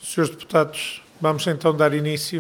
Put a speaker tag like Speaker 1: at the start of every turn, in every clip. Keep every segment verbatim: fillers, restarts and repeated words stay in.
Speaker 1: Senhores deputados, vamos então dar início.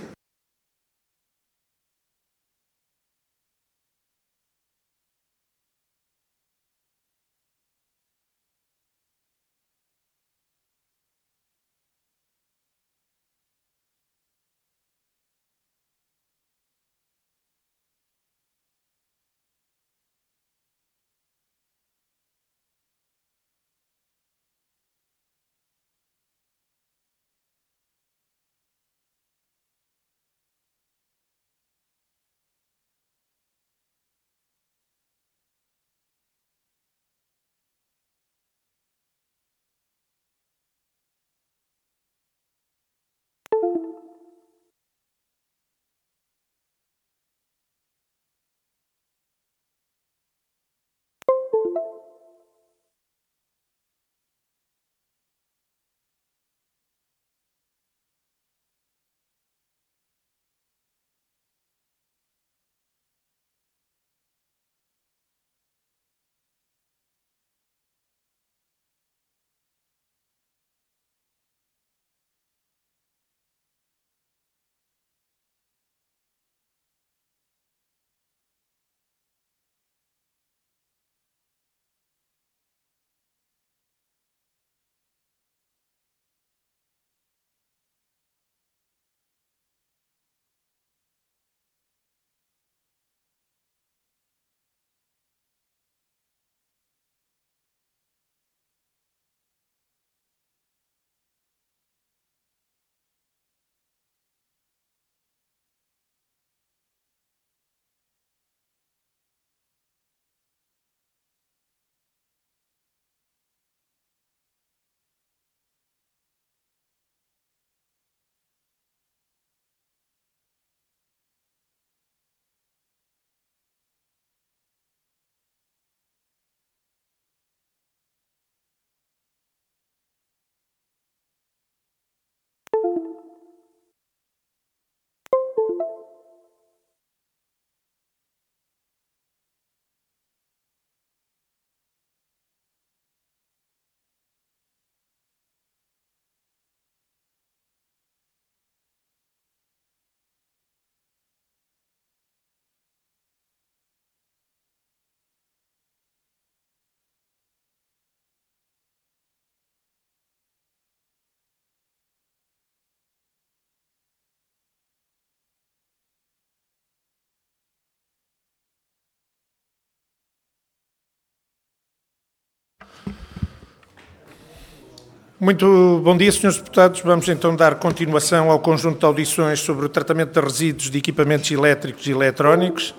Speaker 1: Muito bom dia, senhores deputados. Vamos então dar continuação ao conjunto de audições sobre o tratamento de resíduos de equipamentos elétricos e eletrónicos,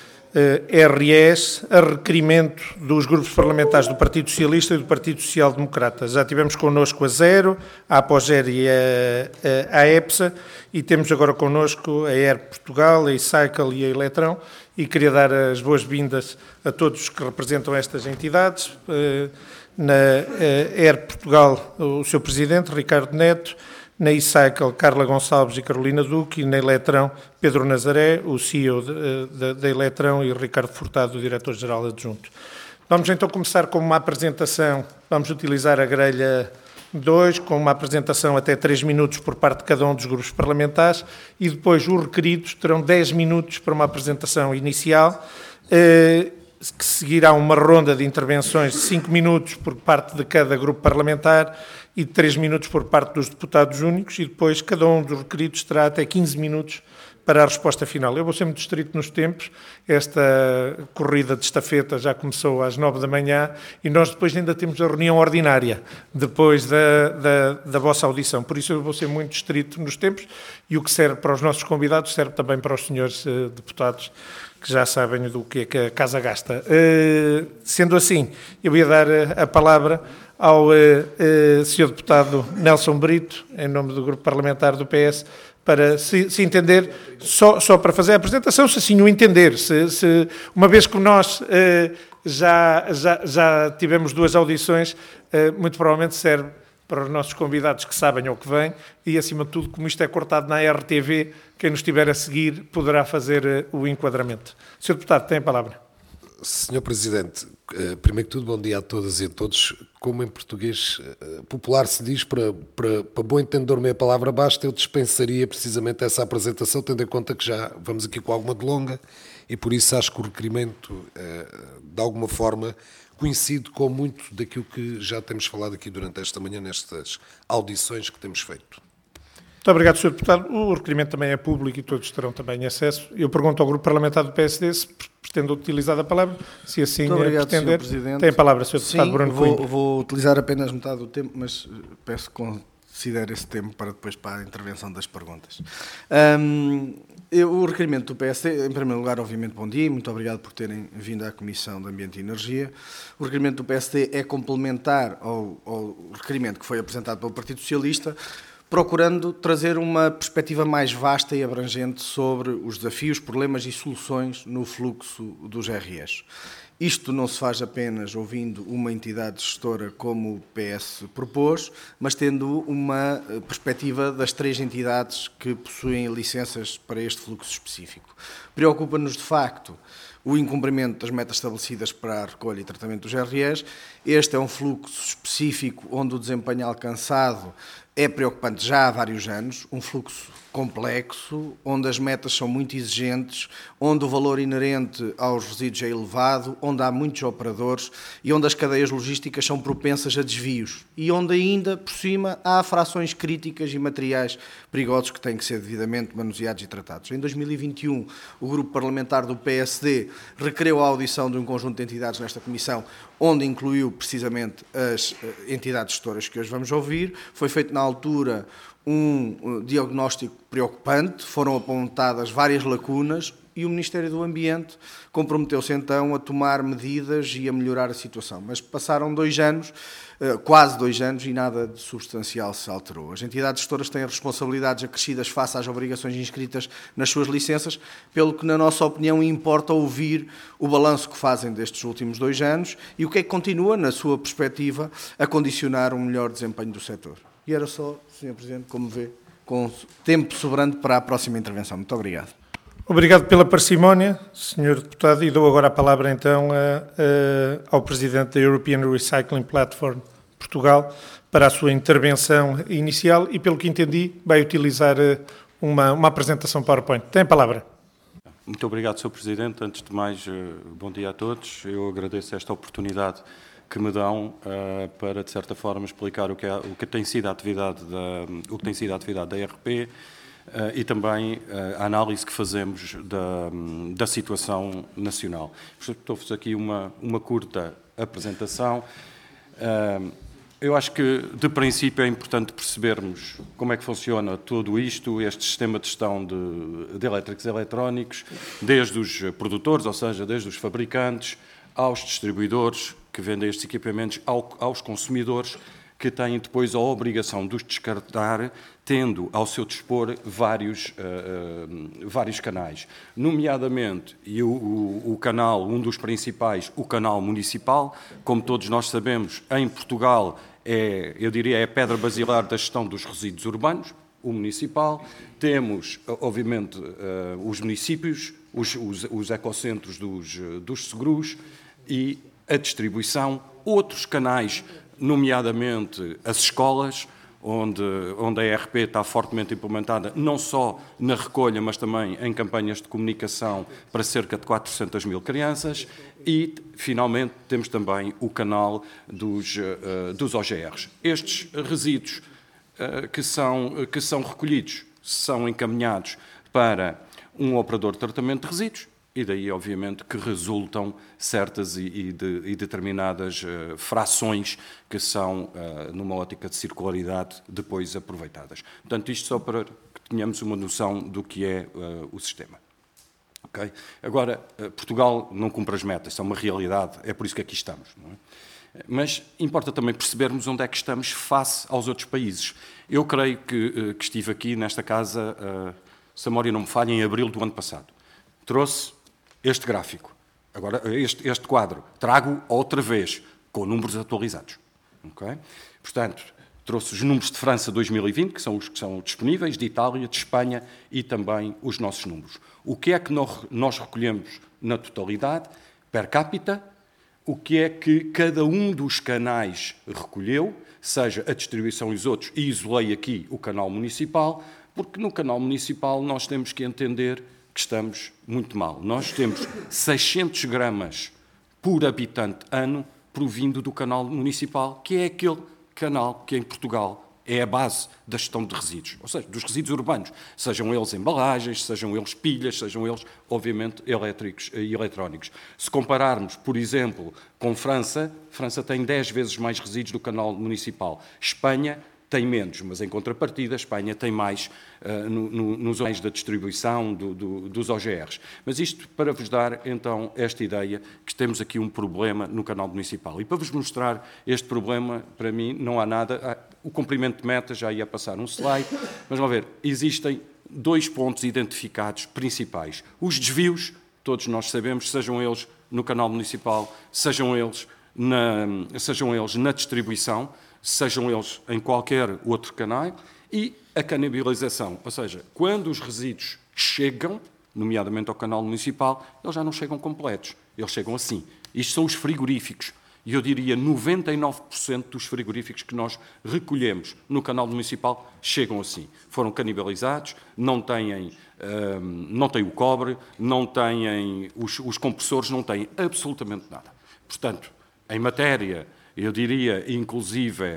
Speaker 1: eh, R E S, a requerimento dos grupos parlamentares do Partido Socialista e do Partido Social Democrata. Já tivemos connosco a Zero, a Apoger e a, a, a EPSA, e temos agora connosco a Air Portugal, a eCycle e a Eletrão, e queria dar as boas-vindas a todos que representam estas entidades. Eh, Na Air Portugal, o seu presidente, Ricardo Neto; na eCycle, Carla Gonçalves e Carolina Duque; e na Eletrão, Pedro Nazaré, o C E O da Eletrão, e Ricardo Furtado, o diretor-geral adjunto. Vamos então começar com uma apresentação. Vamos utilizar a grelha dois, com uma apresentação até três minutos por parte de cada um dos grupos parlamentares, e depois os requeridos terão dez minutos para uma apresentação inicial, eh, que seguirá uma ronda de intervenções de cinco minutos por parte de cada grupo parlamentar e de três minutos por parte dos deputados únicos, e depois cada um dos requeridos terá até quinze minutos para a resposta final. Eu vou ser muito estrito nos tempos. Esta corrida de estafeta já começou às nove da manhã e nós depois ainda temos a reunião ordinária, depois da, da, da vossa audição. Por isso eu vou ser muito estrito nos tempos, e o que serve para os nossos convidados serve também para os senhores uh, deputados, que já sabem do que é que a casa gasta. Uh, sendo assim, eu ia dar a, a palavra ao uh, uh, senhor deputado Nelson Brito, em nome do grupo parlamentar do P S, para se, se entender, só, só para fazer a apresentação, se assim o entender, se, se, uma vez que nós uh, já, já, já tivemos duas audições, uh, muito provavelmente serve para os nossos convidados que sabem ao que vêm, e acima de tudo, como isto é cortado na R T V, quem nos estiver a seguir poderá fazer uh, o enquadramento. senhor Deputado, tem a palavra.
Speaker 2: senhor Presidente, primeiro que tudo, bom dia a todas e a todos. Como em português popular se diz, para, para, para bom entendedor meia palavra basta, eu dispensaria precisamente essa apresentação, tendo em conta que já vamos aqui com alguma delonga, e por isso acho que o requerimento, de alguma forma, coincide com muito daquilo que já temos falado aqui durante esta manhã, nestas audições que temos feito.
Speaker 1: Muito obrigado, senhor Deputado. O requerimento também é público e todos terão também acesso. Eu pergunto ao Grupo Parlamentar do P S D se pretende utilizar a palavra. Se assim
Speaker 3: Muito obrigado,
Speaker 1: pretender,
Speaker 3: senhor Presidente.
Speaker 1: tem a palavra, senhor Deputado
Speaker 3: Sim,
Speaker 1: Bruno
Speaker 3: vou,
Speaker 1: Coimbra.
Speaker 3: vou utilizar apenas metade do tempo, mas peço que considere esse tempo para depois para a intervenção das perguntas. Um, eu, o requerimento do P S D, em primeiro lugar, obviamente, bom dia e muito obrigado por terem vindo à Comissão de Ambiente e Energia. O requerimento do P S D é complementar ao, ao requerimento que foi apresentado pelo Partido Socialista, procurando trazer uma perspectiva mais vasta e abrangente sobre os desafios, problemas e soluções no fluxo dos R Es. Isto não se faz apenas ouvindo uma entidade gestora como o P S propôs, mas tendo uma perspectiva das três entidades que possuem licenças para este fluxo específico. Preocupa-nos, de facto, o incumprimento das metas estabelecidas para a recolha e tratamento dos R Es. Este é um fluxo específico onde o desempenho alcançado é preocupante já há vários anos, um fluxo complexo, onde as metas são muito exigentes, onde o valor inerente aos resíduos é elevado, onde há muitos operadores e onde as cadeias logísticas são propensas a desvios e onde ainda, por cima, há frações críticas e materiais perigosos que têm que ser devidamente manuseados e tratados. Em dois mil e vinte e um, o Grupo Parlamentar do P S D requereu a audição de um conjunto de entidades nesta Comissão, onde incluiu precisamente as entidades gestoras que hoje vamos ouvir. Foi feito na altura um diagnóstico preocupante, foram apontadas várias lacunas e o Ministério do Ambiente comprometeu-se então a tomar medidas e a melhorar a situação. Mas passaram dois anos, quase dois anos, e nada de substancial se alterou. As entidades gestoras têm responsabilidades acrescidas face às obrigações inscritas nas suas licenças, pelo que, na nossa opinião, importa ouvir o balanço que fazem destes últimos dois anos e o que é que continua, na sua perspectiva, a condicionar um melhor desempenho do setor. E era só, senhor Presidente, como vê, com tempo sobrante para a próxima intervenção. Muito obrigado.
Speaker 1: Obrigado pela parcimónia, senhor Deputado, e dou agora a palavra então a, a, ao Presidente da European Recycling Platform Portugal para a sua intervenção inicial e, pelo que entendi, vai utilizar uma, uma apresentação PowerPoint. Tem a palavra.
Speaker 4: Muito obrigado, senhor Presidente. Antes de mais, bom dia a todos. Eu agradeço esta oportunidade que me dão uh, para, de certa forma, explicar o que, é, o que tem sido a atividade da, o que tem sido a atividade da R P uh, e também uh, a análise que fazemos da, da situação nacional. Estou-vos aqui uma, uma curta apresentação. Uh, eu acho que, de princípio, é importante percebermos como é que funciona tudo isto, este sistema de gestão de, de elétricos e eletrónicos, desde os produtores, ou seja, desde os fabricantes, aos distribuidores que vendem estes equipamentos, ao, aos consumidores que têm depois a obrigação de os descartar, tendo ao seu dispor vários, uh, uh, vários canais. Nomeadamente, e o, o, o canal, um dos principais, o canal municipal, como todos nós sabemos, em Portugal, é, eu diria, é a pedra basilar da gestão dos resíduos urbanos, o municipal. Temos, obviamente, uh, os municípios, os, os, os ecocentros dos, dos seguros e a distribuição, outros canais, nomeadamente as escolas, onde, onde a R P está fortemente implementada, não só na recolha, mas também em campanhas de comunicação para cerca de quatrocentas mil crianças. E, finalmente, temos também o canal dos, uh, dos O G Rs. Estes resíduos uh, que, são, que são recolhidos são encaminhados para um operador de tratamento de resíduos, e daí, obviamente, que resultam certas e, e, de, e determinadas uh, frações que são, uh, numa ótica de circularidade, depois aproveitadas. Portanto, isto só para que tenhamos uma noção do que é uh, o sistema. Okay? Agora, uh, Portugal não cumpre as metas, é uma realidade, é por isso que aqui estamos. Não é? Mas importa também percebermos onde é que estamos face aos outros países. Eu creio que, uh, que estive aqui nesta casa, uh, se a memória não me falha, em abril do ano passado. Trouxe este gráfico, agora este, este quadro, trago outra vez, com números atualizados. Okay? Portanto, trouxe os números de França dois mil e vinte, que são os que são disponíveis, de Itália, de Espanha e também os nossos números. O que é que nós, nós recolhemos na totalidade? per capita, o que é que cada um dos canais recolheu, seja a distribuição e os outros, e isolei aqui o canal municipal, porque no canal municipal nós temos que entender que estamos muito mal. Nós temos seiscentos gramas por habitante ano provindo do canal municipal, que é aquele canal que em Portugal é a base da gestão de resíduos, ou seja, dos resíduos urbanos, sejam eles embalagens, sejam eles pilhas, sejam eles, obviamente, elétricos e eletrónicos. Se compararmos, por exemplo, com França, França tem dez vezes mais resíduos do canal municipal. Espanha tem menos, mas em contrapartida, a Espanha tem mais uh, no, no, nos órgãos da distribuição do, do, dos O G Rs. Mas isto para vos dar, então, esta ideia que temos aqui um problema no canal municipal. E para vos mostrar este problema, para mim, não há nada... Ah, o cumprimento de metas, já ia passar um slide, mas vamos ver, existem dois pontos identificados principais. Os desvios, todos nós sabemos, sejam eles no canal municipal, sejam eles na, sejam eles na distribuição, sejam eles em qualquer outro canal, e a canibalização, ou seja, quando os resíduos chegam, nomeadamente ao canal municipal, eles já não chegam completos, eles chegam assim. Isto são os frigoríficos, e eu diria noventa e nove por cento dos frigoríficos que nós recolhemos no canal municipal chegam assim. Foram canibalizados, não têm, hum, não têm o cobre, não têm os, os compressores, não têm absolutamente nada. Portanto, em matéria, eu diria, inclusive,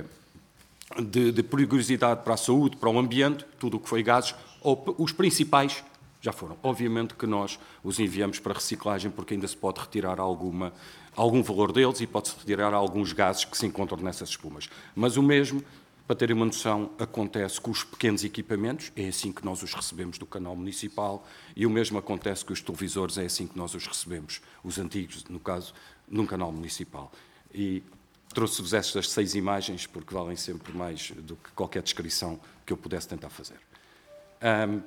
Speaker 4: de, de perigosidade para a saúde, para o ambiente, tudo o que foi gases, os principais já foram. Obviamente que nós os enviamos para reciclagem porque ainda se pode retirar alguma, algum valor deles e pode-se retirar alguns gases que se encontram nessas espumas. Mas o mesmo, para terem uma noção, acontece com os pequenos equipamentos, é assim que nós os recebemos do canal municipal, e o mesmo acontece com os televisores, é assim que nós os recebemos, os antigos, no caso, num canal municipal. E trouxe-vos estas seis imagens porque valem sempre mais do que qualquer descrição que eu pudesse tentar fazer. Um,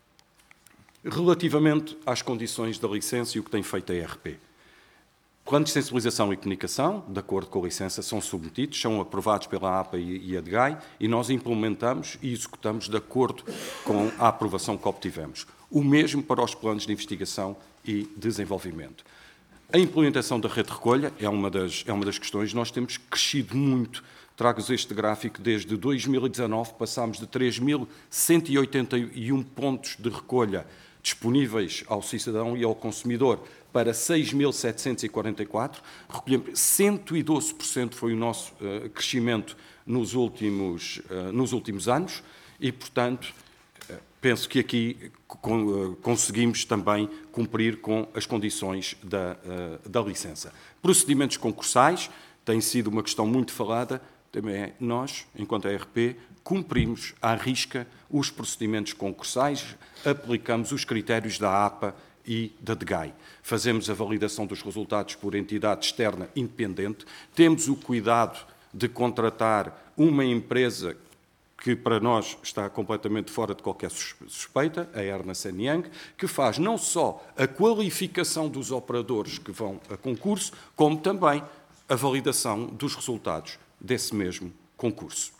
Speaker 4: relativamente às condições da licença e o que tem feito a E R P. Planos de sensibilização e comunicação, de acordo com a licença, são submetidos, são aprovados pela A P A e a D G A I e nós implementamos e executamos de acordo com a aprovação que obtivemos. O mesmo para os planos de investigação e desenvolvimento. A implementação da rede de recolha é uma das, é uma das questões. Nós temos crescido muito. Trago-vos este gráfico. Desde dois mil e dezanove passámos de três mil cento e oitenta e um pontos de recolha disponíveis ao cidadão e ao consumidor para seis mil setecentos e quarenta e quatro. Recolhemos cento e doze por cento foi o nosso uh, crescimento nos últimos, uh, nos últimos anos e, portanto, penso que aqui conseguimos também cumprir com as condições da, da licença. Procedimentos concursais, tem sido uma questão muito falada, também é nós, enquanto A R P, cumprimos à risca os procedimentos concursais, aplicamos os critérios da A P A e da D G A I. Fazemos a validação dos resultados por entidade externa independente, temos o cuidado de contratar uma empresa que para nós está completamente fora de qualquer suspeita, a Ernst and Young, que faz não só a qualificação dos operadores que vão a concurso, como também a validação dos resultados desse mesmo concurso.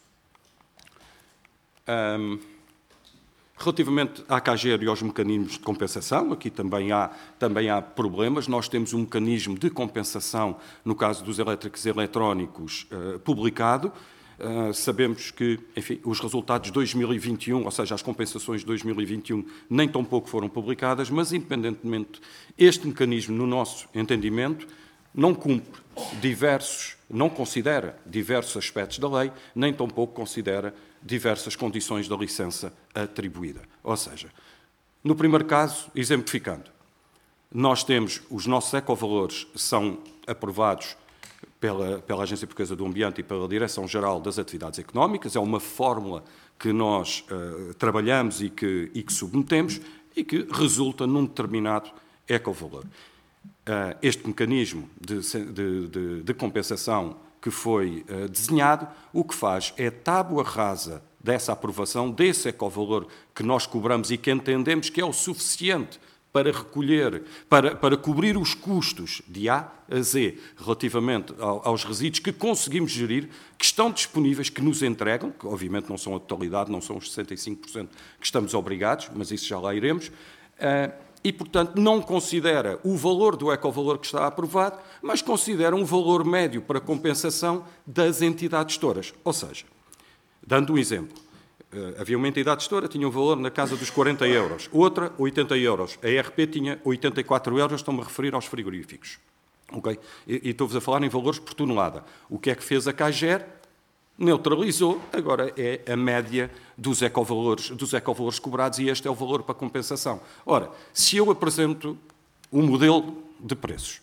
Speaker 4: Um, relativamente à C A G E R e aos mecanismos de compensação, aqui também há, também há problemas. Nós temos um mecanismo de compensação, no caso dos elétricos e eletrónicos, uh, publicado. Uh, sabemos que, enfim, os resultados de dois mil e vinte e um, ou seja, as compensações de dois mil e vinte e um, nem tão pouco foram publicadas, mas, independentemente, este mecanismo, no nosso entendimento, não cumpre diversos, não considera diversos aspectos da lei, nem tão pouco considera diversas condições da licença atribuída. Ou seja, no primeiro caso, exemplificando, nós temos, os nossos ecovalores são aprovados Pela, pela Agência Portuguesa do Ambiente e pela Direção-Geral das Atividades Económicas. É uma fórmula que nós uh, trabalhamos e que, e que submetemos e que resulta num determinado ecovalor. Uh, este mecanismo de, de, de, de compensação que foi uh, desenhado, o que faz é tábua rasa dessa aprovação, desse ecovalor que nós cobramos e que entendemos que é o suficiente para recolher, para, para cobrir os custos de A a Z relativamente ao, aos resíduos que conseguimos gerir, que estão disponíveis, que nos entregam, que obviamente não são a totalidade, não são os sessenta e cinco por cento que estamos obrigados, mas isso já lá iremos, uh, e, portanto, não considera o valor do ecovalor que está aprovado, mas considera um valor médio para compensação das entidades gestoras. Ou seja, dando um exemplo, havia uma entidade gestora, tinha um valor na casa dos quarenta euros, outra oitenta euros, a E R P tinha oitenta e quatro euros, estou-me a referir aos frigoríficos. Okay? E, e estou-vos a falar em valores por tonelada. O que é que fez a CAGER? Neutralizou, agora é a média dos ecovalores, dos ecovalores cobrados e este é o valor para compensação. Ora, se eu apresento um modelo de preços,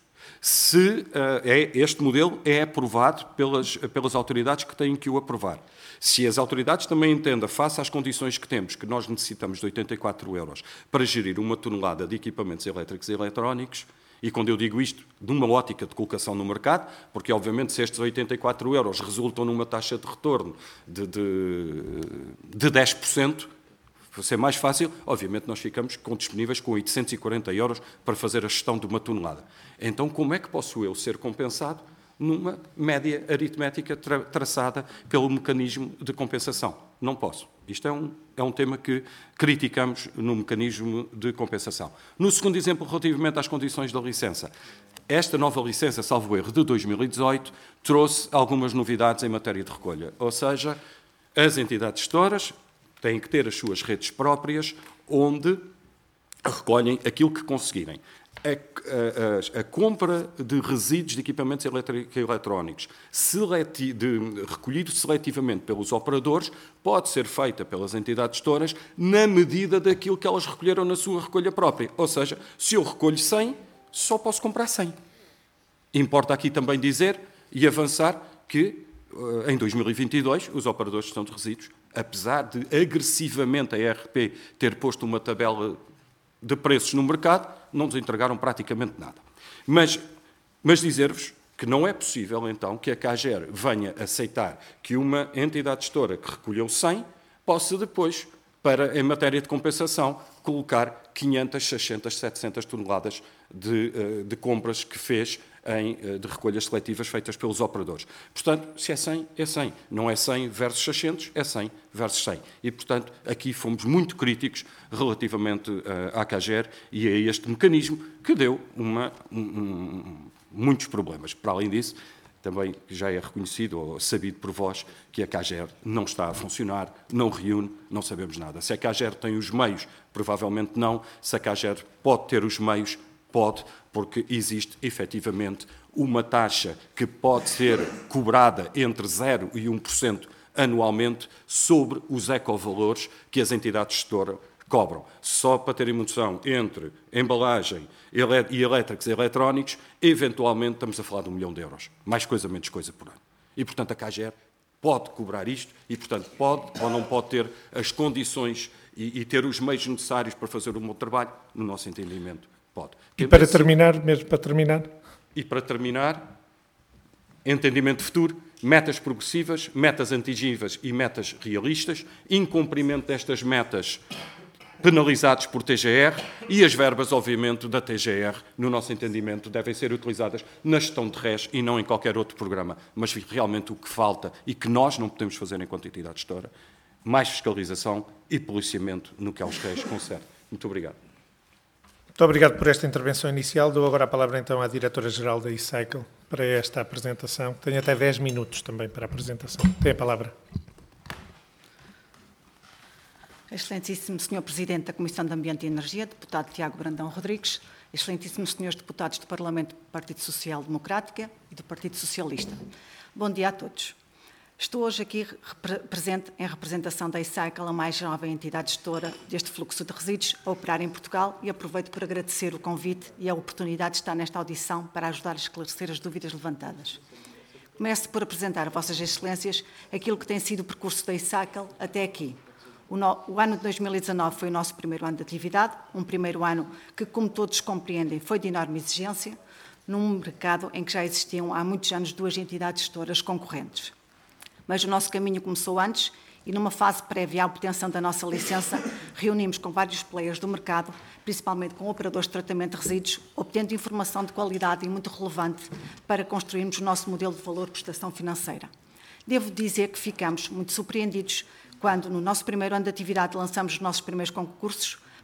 Speaker 4: se uh, é, este modelo é aprovado pelas, pelas autoridades que têm que o aprovar, se as autoridades também entendem, face às condições que temos, que nós necessitamos de oitenta e quatro euros para gerir uma tonelada de equipamentos elétricos e eletrónicos, e quando eu digo isto, de uma ótica de colocação no mercado, porque obviamente se estes oitenta e quatro euros resultam numa taxa de retorno de, de, de dez por cento, para ser mais fácil, obviamente nós ficamos com, disponíveis com oitocentos e quarenta euros para fazer a gestão de uma tonelada. Então como é que posso eu ser compensado numa média aritmética tra traçada pelo mecanismo de compensação? Não posso. Isto é um, é um tema que criticamos no mecanismo de compensação. No segundo exemplo, relativamente às condições da licença, esta nova licença, salvo erro, de dois mil e dezoito, trouxe algumas novidades em matéria de recolha. Ou seja, as entidades gestoras têm que ter as suas redes próprias, onde recolhem aquilo que conseguirem. A, a, a, a compra de resíduos de equipamentos eletrónicos e eletrónicos seleti de, recolhido seletivamente pelos operadores pode ser feita pelas entidades gestoras na medida daquilo que elas recolheram na sua recolha própria. Ou seja, se eu recolho cem, só posso comprar cem. Importa aqui também dizer e avançar que em dois mil e vinte e dois os operadores de gestão de resíduos, apesar de agressivamente a E R P ter posto uma tabela de preços no mercado, não nos entregaram praticamente nada. Mas, mas dizer-vos que não é possível, então, que a CAGER venha aceitar que uma entidade gestora que recolheu cem possa depois, para, em matéria de compensação, colocar quinhentas, seiscentas, setecentas toneladas de, de compras que fez em, de recolhas seletivas feitas pelos operadores. Portanto, se é cem, é cem. Não é cem versus seiscentos, é cem versus cem. E, portanto, aqui fomos muito críticos relativamente uh, à CAGER e a este mecanismo que deu uma, um, um, muitos problemas. Para além disso, também já é reconhecido ou sabido por vós que a CAGER não está a funcionar, não reúne, não sabemos nada. Se a CAGER tem os meios, provavelmente não. Se a CAGER pode ter os meios, pode, porque existe efetivamente uma taxa que pode ser cobrada entre zero e um por cento anualmente sobre os ecovalores que as entidades gestoras cobram. Só para terem noção, entre embalagem e elétricos e eletrónicos, eventualmente estamos a falar de um milhão de euros. Mais coisa, menos coisa por ano. E, portanto, a CAGER pode cobrar isto e, portanto, pode ou não pode ter as condições e, e ter os meios necessários para fazer o meu trabalho, no nosso entendimento, pode.
Speaker 1: E para terminar, mesmo para terminar?
Speaker 4: E para terminar, entendimento futuro, metas progressivas, metas atingíveis e metas realistas, incumprimento destas metas penalizados por T G R e as verbas, obviamente, da T G R, no nosso entendimento, devem ser utilizadas na gestão de R E S e não em qualquer outro programa. Mas realmente o que falta e que nós não podemos fazer enquanto entidade gestora, mais fiscalização e policiamento no que aos R E S concerne. Muito obrigado.
Speaker 1: Muito obrigado por esta intervenção inicial. Dou agora a palavra então à Diretora-Geral da E-Cycle para esta apresentação. Tem até dez minutos também para a apresentação. Tem a palavra.
Speaker 5: Excelentíssimo senhor Presidente da Comissão de Ambiente e Energia, deputado Tiago Brandão Rodrigues, excelentíssimos senhores deputados do Parlamento do Partido Social Democrático e do Partido Socialista. Bom dia a todos. Estou hoje aqui presente em representação da E-Cycle, a mais jovem entidade gestora deste fluxo de resíduos a operar em Portugal, e aproveito por agradecer o convite e a oportunidade de estar nesta audição para ajudar a esclarecer as dúvidas levantadas. Começo por apresentar a Vossas Excelências aquilo que tem sido o percurso da E-Cycle até aqui. O, no, o ano de dois mil e dezanove foi o nosso primeiro ano de atividade, um primeiro ano que, como todos compreendem, foi de enorme exigência, num mercado em que já existiam há muitos anos duas entidades gestoras concorrentes. Mas o nosso caminho começou antes e, numa fase prévia à obtenção da nossa licença, reunimos com vários players do mercado, principalmente com operadores de tratamento de resíduos, obtendo informação de qualidade e muito relevante para construirmos o nosso modelo de valor-prestação financeira. Devo dizer que ficamos muito surpreendidos quando, no nosso primeiro ano de atividade, lançamos os nossos primeiros concursos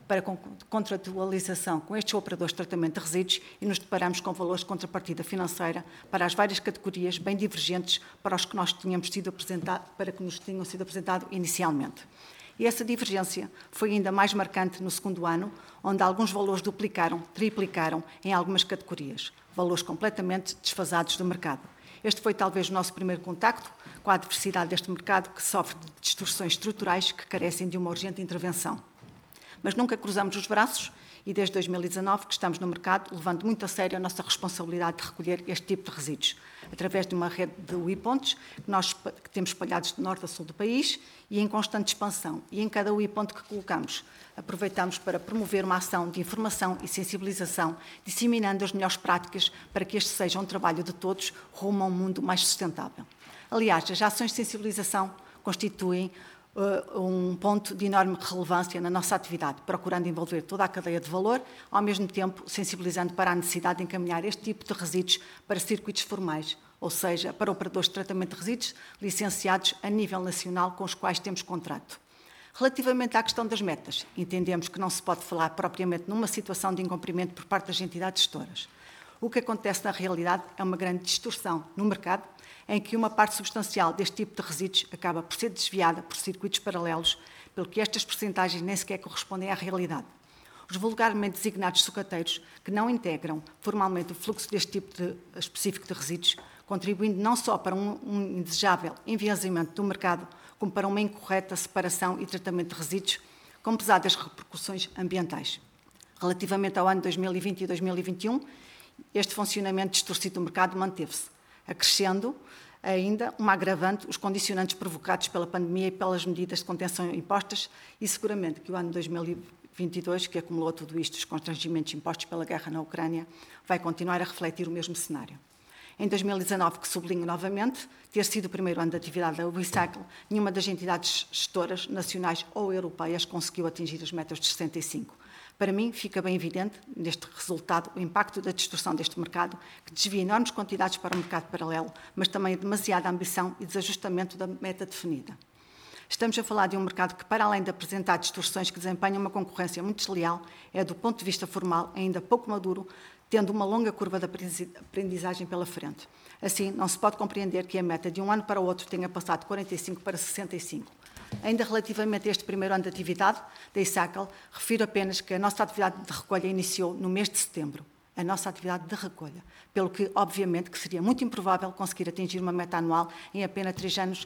Speaker 5: para contratualização com estes operadores de tratamento de resíduos e nos deparamos com valores de contrapartida financeira para as várias categorias bem divergentes para os que nós tínhamos sido apresentado, para que nos tinham sido apresentado inicialmente. E essa divergência foi ainda mais marcante no segundo ano, onde alguns valores duplicaram, triplicaram em algumas categorias, valores completamente desfasados do mercado. Este foi talvez o nosso primeiro contacto com a adversidade deste mercado que sofre de distorções estruturais que carecem de uma urgente intervenção. Mas nunca cruzamos os braços e desde dois mil e dezanove que estamos no mercado, levando muito a sério a nossa responsabilidade de recolher este tipo de resíduos, através de uma rede de U I-pontos que nós que temos espalhados de norte a sul do país e em constante expansão. E em cada U I-ponto que colocamos, aproveitamos para promover uma ação de informação e sensibilização, disseminando as melhores práticas para que este seja um trabalho de todos rumo a um mundo mais sustentável. Aliás, as ações de sensibilização constituem uh, um ponto de enorme relevância na nossa atividade, procurando envolver toda a cadeia de valor, ao mesmo tempo sensibilizando para a necessidade de encaminhar este tipo de resíduos para circuitos formais, ou seja, para operadores de tratamento de resíduos licenciados a nível nacional com os quais temos contrato. Relativamente à questão das metas, entendemos que não se pode falar propriamente numa situação de incumprimento por parte das entidades gestoras. O que acontece na realidade é uma grande distorção no mercado, em que uma parte substancial deste tipo de resíduos acaba por ser desviada por circuitos paralelos, pelo que estas percentagens nem sequer correspondem à realidade. Os vulgarmente designados sucateiros, que não integram formalmente o fluxo deste tipo de, específico de resíduos, contribuindo não só para um, um indesejável enviesamento do mercado, como para uma incorreta separação e tratamento de resíduos, com pesadas repercussões ambientais. Relativamente ao ano dois mil e vinte e dois mil e vinte e um, este funcionamento distorcido do mercado manteve-se, acrescendo ainda uma agravante os condicionantes provocados pela pandemia e pelas medidas de contenção impostas e seguramente que o ano dois mil e vinte e dois, que acumulou tudo isto, os constrangimentos impostos pela guerra na Ucrânia, vai continuar a refletir o mesmo cenário. Em dois mil e dezanove, que sublinho novamente, ter sido o primeiro ano de atividade da Recycle, nenhuma das entidades gestoras nacionais ou europeias conseguiu atingir as metas de sessenta e cinco. Para mim, fica bem evidente, neste resultado, o impacto da distorção deste mercado, que desvia enormes quantidades para o mercado paralelo, mas também demasiada ambição e desajustamento da meta definida. Estamos a falar de um mercado que, para além de apresentar distorções que desempenham uma concorrência muito desleal, é, do ponto de vista formal, ainda pouco maduro, tendo uma longa curva de aprendizagem pela frente. Assim, não se pode compreender que a meta de um ano para o outro tenha passado de quarenta e cinco para sessenta e cinco. Ainda relativamente a este primeiro ano de atividade da Recycle, refiro apenas que a nossa atividade de recolha iniciou no mês de setembro. A nossa atividade de recolha, pelo que, obviamente, que seria muito improvável conseguir atingir uma meta anual em apenas três anos,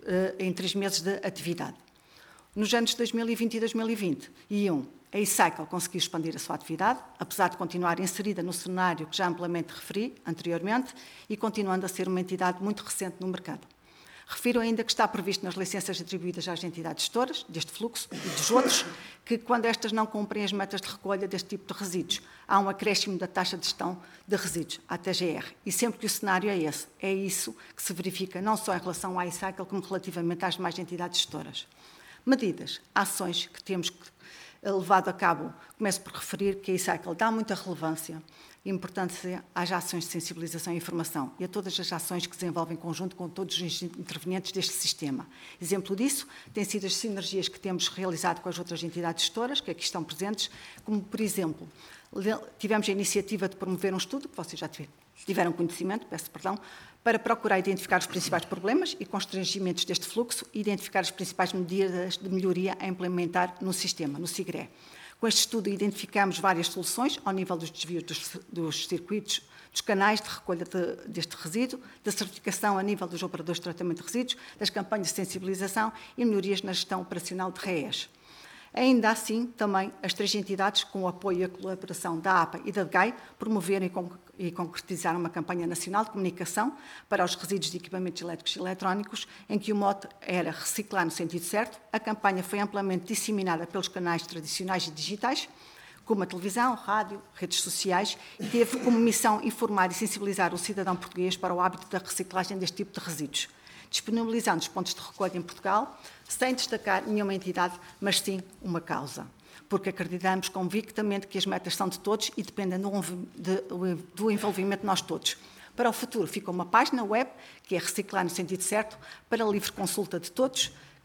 Speaker 5: em três meses de atividade. Nos anos de dois mil e vinte e dois mil e vinte e um, a Recycle conseguiu expandir a sua atividade, apesar de continuar inserida no cenário que já amplamente referi anteriormente e continuando a ser uma entidade muito recente no mercado. Refiro ainda que está previsto nas licenças atribuídas às entidades gestoras deste fluxo e dos outros, que quando estas não cumprem as metas de recolha deste tipo de resíduos, há um acréscimo da taxa de gestão de resíduos, a T G R. E sempre que o cenário é esse, é isso que se verifica não só em relação à Recycle, como relativamente às demais entidades gestoras. Medidas, ações que temos levado a cabo, começo por referir que a Recycle dá muita relevância e importância às ações de sensibilização e informação e a todas as ações que desenvolvem em conjunto com todos os intervenientes deste sistema. Exemplo disso têm sido as sinergias que temos realizado com as outras entidades gestoras, que aqui estão presentes, como, por exemplo, tivemos a iniciativa de promover um estudo, que vocês já tiveram conhecimento, peço perdão, para procurar identificar os principais problemas e constrangimentos deste fluxo e identificar as principais medidas de melhoria a implementar no sistema, no SIGRE. Com este estudo, identificamos várias soluções ao nível dos desvios dos, dos circuitos, dos canais de recolha de, deste resíduo, da certificação a nível dos operadores de tratamento de resíduos, das campanhas de sensibilização e melhorias na gestão operacional de R E S. Ainda assim, também as três entidades, com o apoio e a colaboração da A P A e da D G A I, promoveram e concretizaram uma campanha nacional de comunicação para os resíduos de equipamentos elétricos e eletrónicos, em que o mote era reciclar no sentido certo. A campanha foi amplamente disseminada pelos canais tradicionais e digitais, como a televisão, rádio, redes sociais, e teve como missão informar e sensibilizar o cidadão português para o hábito da reciclagem deste tipo de resíduos, disponibilizando os pontos de recolha em Portugal, sem destacar nenhuma entidade, mas sim uma causa. Porque acreditamos convictamente que as metas são de todos e dependem do, de, do envolvimento de nós todos. Para o futuro, fica uma página web, que é Reciclar no Sentido Certo, para livre consulta de todos,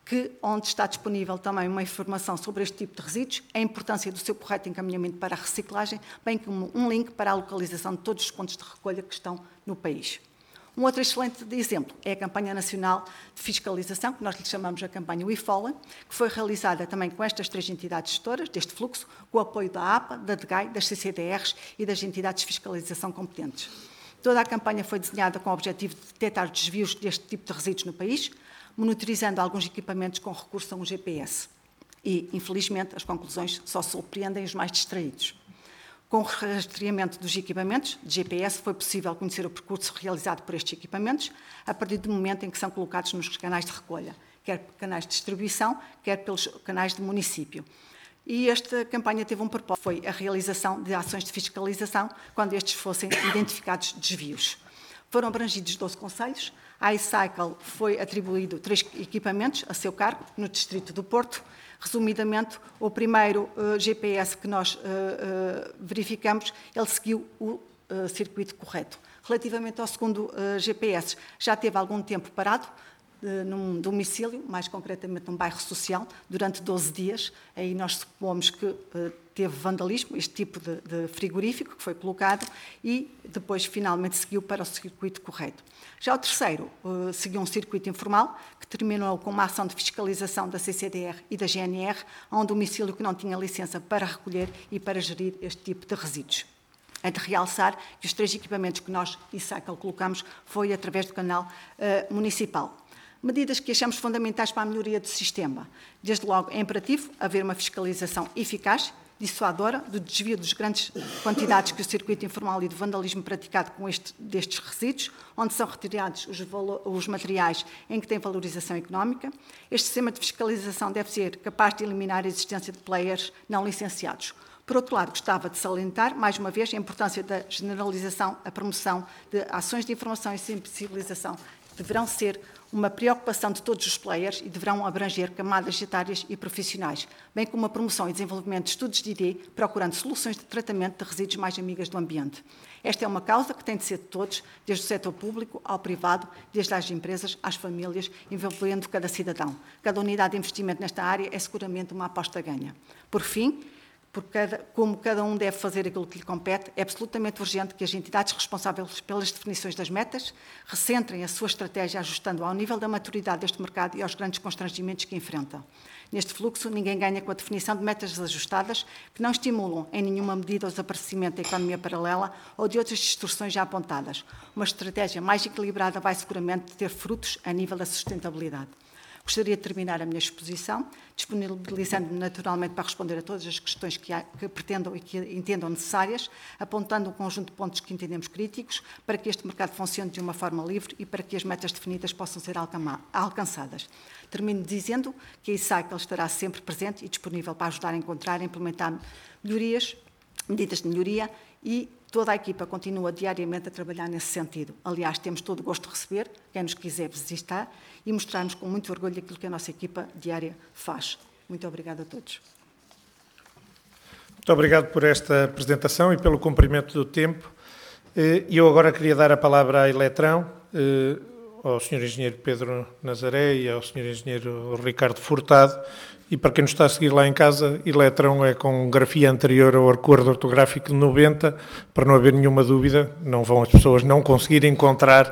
Speaker 5: que, onde está disponível também uma informação sobre este tipo de resíduos, a importância do seu correto encaminhamento para a reciclagem, bem como um link para a localização de todos os pontos de recolha que estão no país. Um outro excelente exemplo é a campanha nacional de fiscalização, que nós lhe chamamos a campanha WeFollow, que foi realizada também com estas três entidades gestoras deste fluxo, com o apoio da A P A, da D G A I, das C C D Rs e das entidades de fiscalização competentes. Toda a campanha foi desenhada com o objetivo de detectar desvios deste tipo de resíduos no país, monitorizando alguns equipamentos com recurso a um G P S. E, infelizmente, as conclusões só surpreendem os mais distraídos. Com o rastreamento dos equipamentos de G P S, foi possível conhecer o percurso realizado por estes equipamentos a partir do momento em que são colocados nos canais de recolha, quer canais de distribuição, quer pelos canais do município. E esta campanha teve um propósito, foi a realização de ações de fiscalização quando estes fossem identificados desvios. Foram abrangidos doze concelhos, a iCycle foi atribuído três equipamentos a seu cargo no distrito do Porto. Resumidamente, o primeiro uh, G P S que nós uh, uh, verificamos, ele seguiu o uh, circuito correto. Relativamente ao segundo uh, G P S, já teve algum tempo parado, num domicílio, mais concretamente num bairro social, durante doze dias. Aí nós supomos que uh, teve vandalismo, este tipo de, de frigorífico que foi colocado, e depois finalmente seguiu para o circuito correto. Já o terceiro uh, seguiu um circuito informal, que terminou com uma ação de fiscalização da C C D R e da G N R a um domicílio que não tinha licença para recolher e para gerir este tipo de resíduos. É de realçar que os três equipamentos que nós, iCycle, colocamos foi através do canal uh, municipal. Medidas que achamos fundamentais para a melhoria do sistema. Desde logo, é imperativo haver uma fiscalização eficaz, dissuadora, do desvio das grandes quantidades que o circuito informal e do vandalismo praticado com este, destes resíduos, onde são retirados os, valor, os materiais em que tem valorização económica. Este sistema de fiscalização deve ser capaz de eliminar a existência de players não licenciados. Por outro lado, gostava de salientar, mais uma vez, a importância da generalização, a promoção de ações de informação e sensibilização, que deverão ser uma preocupação de todos os players e deverão abranger camadas etárias e profissionais, bem como a promoção e desenvolvimento de estudos de I D, procurando soluções de tratamento de resíduos mais amigas do ambiente. Esta é uma causa que tem de ser de todos, desde o setor público ao privado, desde as empresas às famílias, envolvendo cada cidadão. Cada unidade de investimento nesta área é seguramente uma aposta ganha. Por fim, Por cada, como cada um deve fazer aquilo que lhe compete, é absolutamente urgente que as entidades responsáveis pelas definições das metas recentrem a sua estratégia ajustando ao nível da maturidade deste mercado e aos grandes constrangimentos que enfrentam. Neste fluxo, ninguém ganha com a definição de metas ajustadas que não estimulam em nenhuma medida o desaparecimento da economia paralela ou de outras distorções já apontadas. Uma estratégia mais equilibrada vai seguramente ter frutos a nível da sustentabilidade. Gostaria de terminar a minha exposição, disponibilizando-me naturalmente para responder a todas as questões que, há, que pretendam e que entendam necessárias, apontando um conjunto de pontos que entendemos críticos para que este mercado funcione de uma forma livre e para que as metas definidas possam ser alcançadas. Termino dizendo que a iCycle estará sempre presente e disponível para ajudar a encontrar e implementar melhorias, medidas de melhoria, e toda a equipa continua diariamente a trabalhar nesse sentido. Aliás, temos todo o gosto de receber quem nos quiser visitar e mostrar-nos com muito orgulho aquilo que a nossa equipa diária faz. Muito obrigada a todos.
Speaker 1: Muito obrigado por esta apresentação e pelo cumprimento do tempo. E eu agora queria dar a palavra à Eletrão, ao senhor Engenheiro Pedro Nazaré e ao senhor Engenheiro Ricardo Furtado. E para quem nos está a seguir lá em casa, Eletrão é com grafia anterior ao acordo ortográfico de noventa, para não haver nenhuma dúvida, não vão as pessoas não conseguir encontrar uh,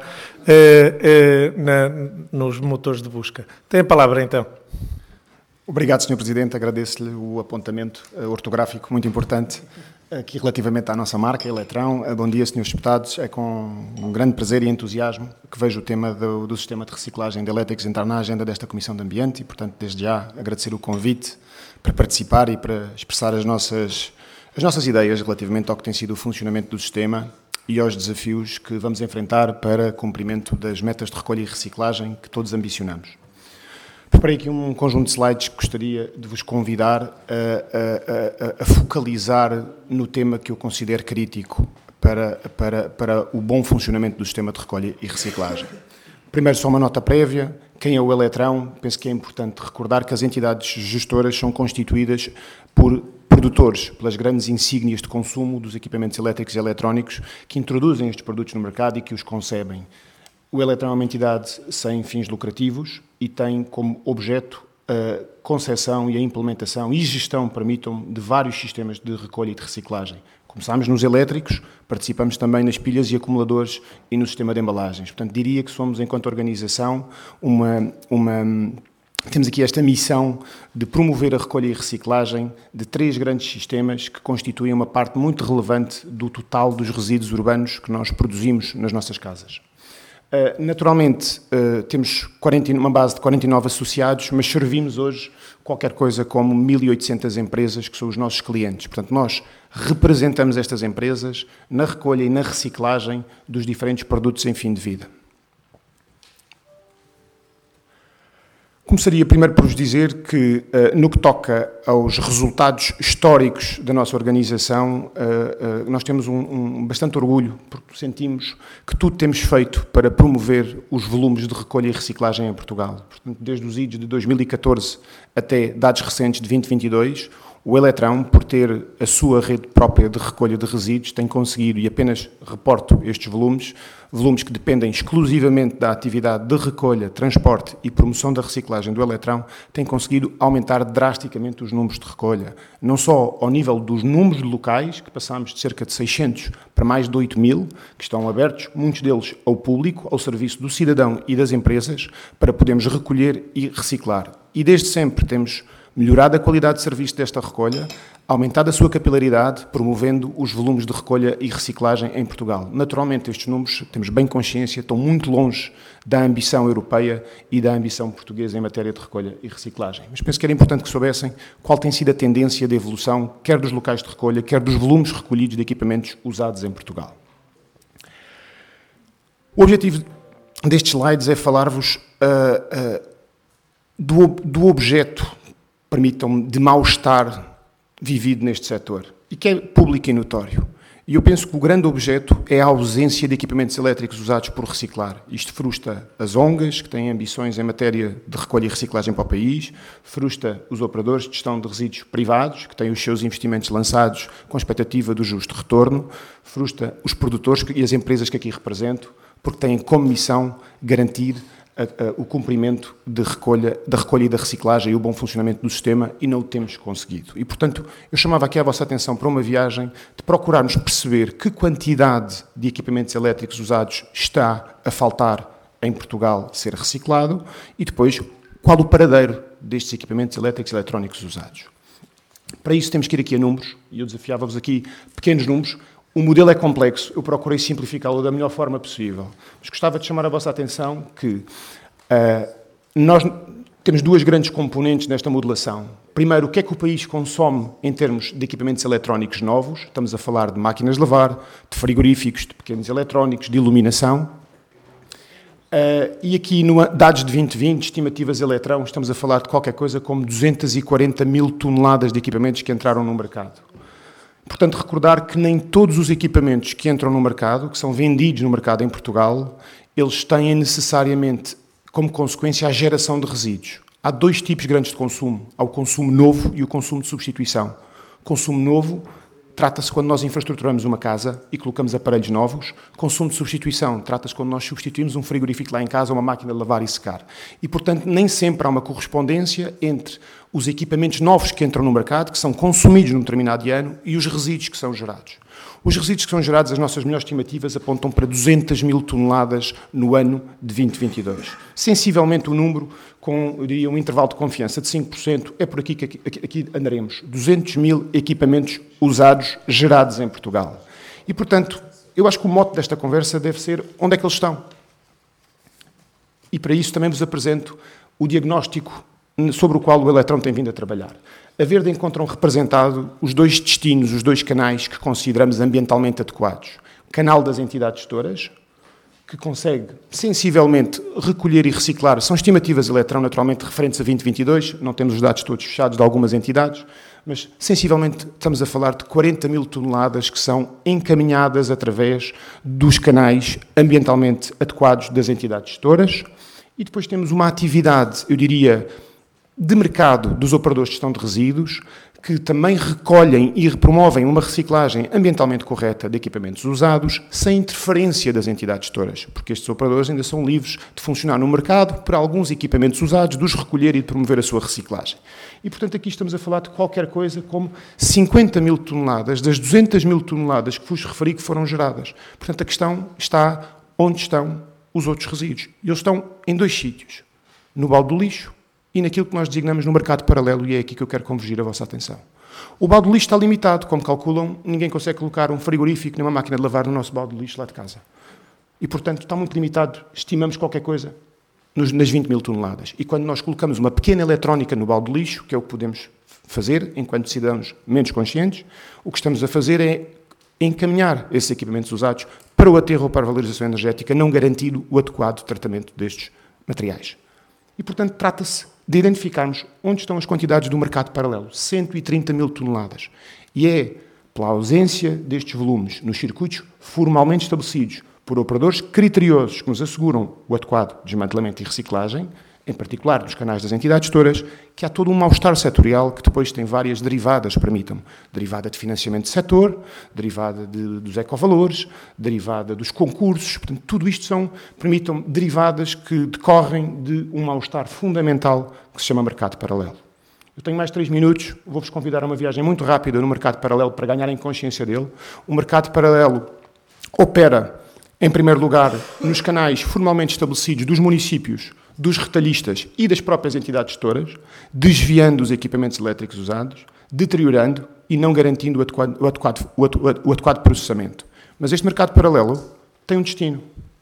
Speaker 1: uh, na, nos motores de busca. Tem a palavra, então.
Speaker 6: Obrigado, senhor Presidente. Agradeço-lhe o apontamento uh, ortográfico muito importante aqui relativamente à nossa marca, Eletrão. Uh, bom dia, senhores deputados. É com um grande prazer e entusiasmo que vejo o tema do, do sistema de reciclagem de elétricos entrar na agenda desta Comissão de Ambiente e, portanto, desde já agradecer o convite para participar e para expressar as nossas, as nossas ideias relativamente ao que tem sido o funcionamento do sistema e aos desafios que vamos enfrentar para cumprimento das metas de recolha e reciclagem que todos ambicionamos. Preparei aqui um conjunto de slides que gostaria de vos convidar a, a, a, a focalizar no tema que eu considero crítico para, para, para o bom funcionamento do sistema de recolha e reciclagem. Primeiro, só uma nota prévia. Quem é o Eletrão? Penso que é importante recordar que as entidades gestoras são constituídas por produtores, pelas grandes insígnias de consumo dos equipamentos elétricos e eletrónicos que introduzem estes produtos no mercado e que os concebem. O Eletrão é uma entidade sem fins lucrativos e tem como objeto a concepção e a implementação e gestão, permitam-me, de vários sistemas de recolha e de reciclagem. Começámos nos elétricos, participamos também nas pilhas e acumuladores e no sistema de embalagens. Portanto, diria que somos, enquanto organização, uma, uma, temos aqui esta missão de promover a recolha e reciclagem de três grandes sistemas que constituem uma parte muito relevante do total dos resíduos urbanos que nós produzimos nas nossas casas. Uh, naturalmente, uh, temos quarenta, uma base de quarenta e nove associados, mas servimos hoje qualquer coisa como mil e oitocentas empresas que são os nossos clientes. Portanto, nós representamos estas empresas na recolha e na reciclagem dos diferentes produtos em fim de vida. Começaria primeiro por vos dizer que, no que toca aos resultados históricos da nossa organização, nós temos um, um bastante orgulho, porque sentimos que tudo temos feito para promover os volumes de recolha e reciclagem em Portugal. Portanto, desde os idos de dois mil e catorze até dados recentes de vinte e vinte e dois, o Eletrão, por ter a sua rede própria de recolha de resíduos, tem conseguido, e apenas reporto estes volumes, volumes que dependem exclusivamente da atividade de recolha, transporte e promoção da reciclagem do Eletrão, tem conseguido aumentar drasticamente os números de recolha. Não só ao nível dos números de locais, que passámos de cerca de seiscentos para mais de oito mil, que estão abertos, muitos deles ao público, ao serviço do cidadão e das empresas, para podermos recolher e reciclar. E desde sempre temos melhorado a qualidade de serviço desta recolha, aumentado a sua capilaridade, promovendo os volumes de recolha e reciclagem em Portugal. Naturalmente, estes números, temos bem consciência, estão muito longe da ambição europeia e da ambição portuguesa em matéria de recolha e reciclagem. Mas penso que era importante que soubessem qual tem sido a tendência de evolução, quer dos locais de recolha, quer dos volumes recolhidos de equipamentos usados em Portugal. O objetivo destes slides é falar-vos uh, uh, do, do objeto, permitam-me, de mal-estar vivido neste setor, e que é público e notório. E eu penso que o grande objeto é a ausência de equipamentos elétricos usados por reciclar. Isto frustra as O N Gs, que têm ambições em matéria de recolha e reciclagem para o país, frustra os operadores de gestão de resíduos privados, que têm os seus investimentos lançados com a expectativa do justo retorno, frustra os produtores e as empresas que aqui represento, porque têm como missão garantir A, a, o cumprimento de recolha, da recolha e da reciclagem e o bom funcionamento do sistema, e não o temos conseguido. E, portanto, eu chamava aqui a vossa atenção para uma viagem de procurarmos perceber que quantidade de equipamentos elétricos usados está a faltar em Portugal ser reciclado e depois qual o paradeiro destes equipamentos elétricos e eletrónicos usados. Para isso temos que ir aqui a números, e eu desafiava-vos aqui pequenos números. O modelo é complexo, eu procurei simplificá-lo da melhor forma possível. Mas gostava de chamar a vossa atenção que uh, nós temos duas grandes componentes nesta modelação. Primeiro, o que é que o país consome em termos de equipamentos eletrónicos novos? Estamos a falar de máquinas de lavar, de frigoríficos, de pequenos eletrónicos, de iluminação. Uh, e aqui, no dados de vinte vinte, estimativas Eletrão, estamos a falar de qualquer coisa como duzentas e quarenta mil toneladas de equipamentos que entraram no mercado. Portanto, recordar que nem todos os equipamentos que entram no mercado, que são vendidos no mercado em Portugal, eles têm necessariamente como consequência a geração de resíduos. Há dois tipos grandes de consumo. Há o consumo novo e o consumo de substituição. Consumo novo trata-se quando nós infraestruturamos uma casa e colocamos aparelhos novos. Consumo de substituição trata-se quando nós substituímos um frigorífico lá em casa ou uma máquina de lavar e secar. E, portanto, nem sempre há uma correspondência entre os equipamentos novos que entram no mercado, que são consumidos num determinado ano, e os resíduos que são gerados. Os resíduos que são gerados, as nossas melhores estimativas apontam para duzentas mil toneladas no ano de vinte vinte e dois. Sensivelmente o número, com, eu diria, um intervalo de confiança de cinco por cento, é por aqui que aqui, aqui andaremos. duzentos mil equipamentos usados, gerados em Portugal. E, portanto, eu acho que o mote desta conversa deve ser onde é que eles estão. E para isso também vos apresento o diagnóstico sobre o qual o Eletrão tem vindo a trabalhar. A Verde encontram representado os dois destinos, os dois canais que consideramos ambientalmente adequados. O canal das entidades gestoras, que consegue sensivelmente recolher e reciclar, são estimativas Eletrão, naturalmente referentes a vinte vinte e dois, não temos os dados todos fechados de algumas entidades, mas sensivelmente estamos a falar de quarenta mil toneladas que são encaminhadas através dos canais ambientalmente adequados das entidades gestoras. E depois temos uma atividade, eu diria, de mercado dos operadores de gestão de resíduos, que também recolhem e promovem uma reciclagem ambientalmente correta de equipamentos usados, sem interferência das entidades gestoras, porque estes operadores ainda são livres de funcionar no mercado para alguns equipamentos usados, de os recolher e de promover a sua reciclagem. E, portanto, aqui estamos a falar de qualquer coisa como cinquenta mil toneladas das duzentas mil toneladas que vos referi que foram geradas. Portanto, a questão está onde estão os outros resíduos. E eles estão em dois sítios, no balde do lixo e naquilo que nós designamos no mercado paralelo, e é aqui que eu quero convergir a vossa atenção. O balde de lixo está limitado, como calculam, ninguém consegue colocar um frigorífico numa máquina de lavar no nosso balde de lixo lá de casa. E, portanto, está muito limitado, estimamos qualquer coisa nos, nas vinte mil toneladas. E quando nós colocamos uma pequena eletrónica no balde de lixo, que é o que podemos fazer enquanto cidadãos menos conscientes, o que estamos a fazer é encaminhar esses equipamentos usados para o aterro ou para a valorização energética, não garantindo o adequado tratamento destes materiais. E, portanto, trata-se de identificarmos onde estão as quantidades do mercado paralelo, cento e trinta mil toneladas. E é pela ausência destes volumes nos circuitos formalmente estabelecidos por operadores criteriosos que nos asseguram o adequado desmantelamento e reciclagem, em particular dos canais das entidades gestoras, que há todo um mal-estar setorial que depois tem várias derivadas, permitam-me. Derivada de financiamento de setor, derivada de, dos ecovalores, derivada dos concursos, portanto, tudo isto são, permitam-me, derivadas que decorrem de um mal-estar fundamental que se chama mercado paralelo. Eu tenho mais três minutos, vou-vos convidar a uma viagem muito rápida no mercado paralelo para ganharem consciência dele. O mercado paralelo opera, em primeiro lugar, nos canais formalmente estabelecidos dos municípios, dos retalhistas e das próprias entidades gestoras, desviando os equipamentos elétricos usados, deteriorando e não garantindo o adequado, o adequado, o adequado, o adequado processamento. Mas este mercado paralelo tem um destino.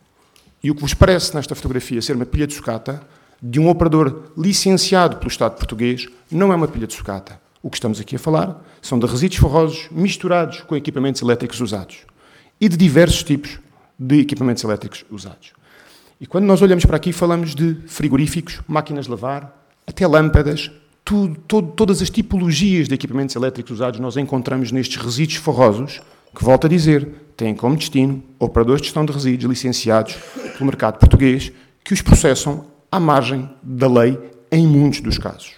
Speaker 6: E o que vos parece nesta fotografia ser uma pilha de sucata de um operador licenciado pelo Estado português não é uma pilha de sucata. O que estamos aqui a falar são de resíduos ferrosos misturados com equipamentos elétricos usados e de diversos tipos de equipamentos elétricos usados. E quando nós olhamos para aqui, falamos de frigoríficos, máquinas de lavar, até lâmpadas, tudo, todo, todas as tipologias de equipamentos elétricos usados nós encontramos nestes resíduos ferrosos, que, volto a dizer, têm como destino operadores de gestão de resíduos licenciados pelo mercado português, que os processam à margem da lei em muitos dos casos.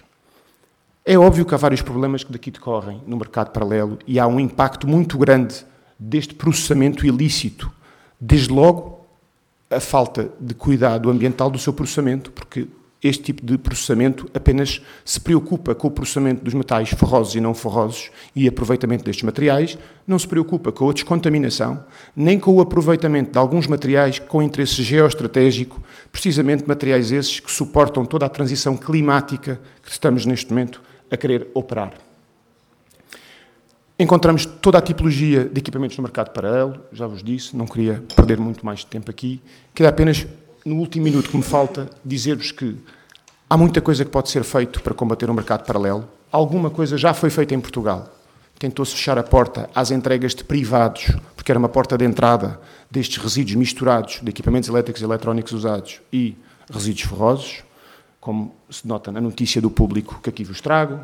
Speaker 6: É óbvio que há vários problemas que daqui decorrem no mercado paralelo e há um impacto muito grande deste processamento ilícito, desde logo a falta de cuidado ambiental do seu processamento, porque este tipo de processamento apenas se preocupa com o processamento dos metais ferrosos e não ferrosos e aproveitamento destes materiais, não se preocupa com a descontaminação, nem com o aproveitamento de alguns materiais com interesse geoestratégico, precisamente materiais esses que suportam toda a transição climática que estamos neste momento a querer operar. Encontramos toda a tipologia de equipamentos no mercado paralelo, já vos disse, não queria perder muito mais tempo aqui. Queria apenas, no último minuto que me falta, dizer-vos que há muita coisa que pode ser feito para combater o mercado paralelo. Alguma coisa já foi feita em Portugal. Tentou-se fechar a porta às entregas de privados, porque era uma porta de entrada destes resíduos misturados de equipamentos elétricos e eletrónicos usados e resíduos ferrosos, como se nota na notícia do Público que aqui vos trago.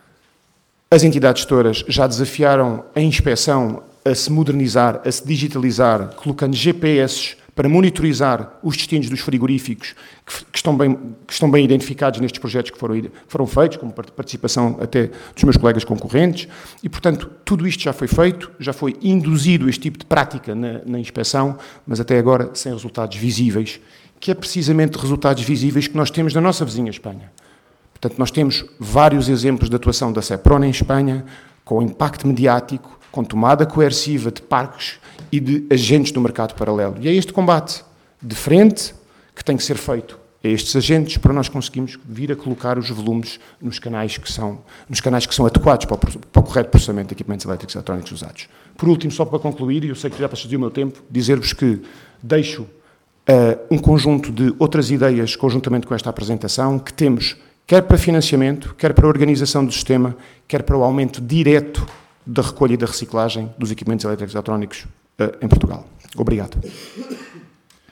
Speaker 6: As entidades gestoras já desafiaram a inspeção a se modernizar, a se digitalizar, colocando G P S para monitorizar os destinos dos frigoríficos que, que, estão, bem, que estão bem identificados nestes projetos que foram, que foram feitos, como participação até dos meus colegas concorrentes. E, portanto, tudo isto já foi feito, já foi induzido este tipo de prática na, na inspeção, mas até agora sem resultados visíveis, que é precisamente resultados visíveis que nós temos na nossa vizinha Espanha. Portanto, nós temos vários exemplos de atuação da Seprona em Espanha, com impacto mediático, com tomada coerciva de parques e de agentes do mercado paralelo. E é este combate de frente que tem que ser feito a estes agentes para nós conseguirmos vir a colocar os volumes nos canais que são, nos canais que são adequados para o, para o correto processamento de equipamentos elétricos e eletrónicos usados. Por último, só para concluir, e eu sei que já passei o meu tempo, dizer-vos que deixo uh, um conjunto de outras ideias conjuntamente com esta apresentação que temos quer para financiamento, quer para a organização do sistema, quer para o aumento direto da recolha e da reciclagem dos equipamentos elétricos e eletrónicos uh, em Portugal. Obrigado.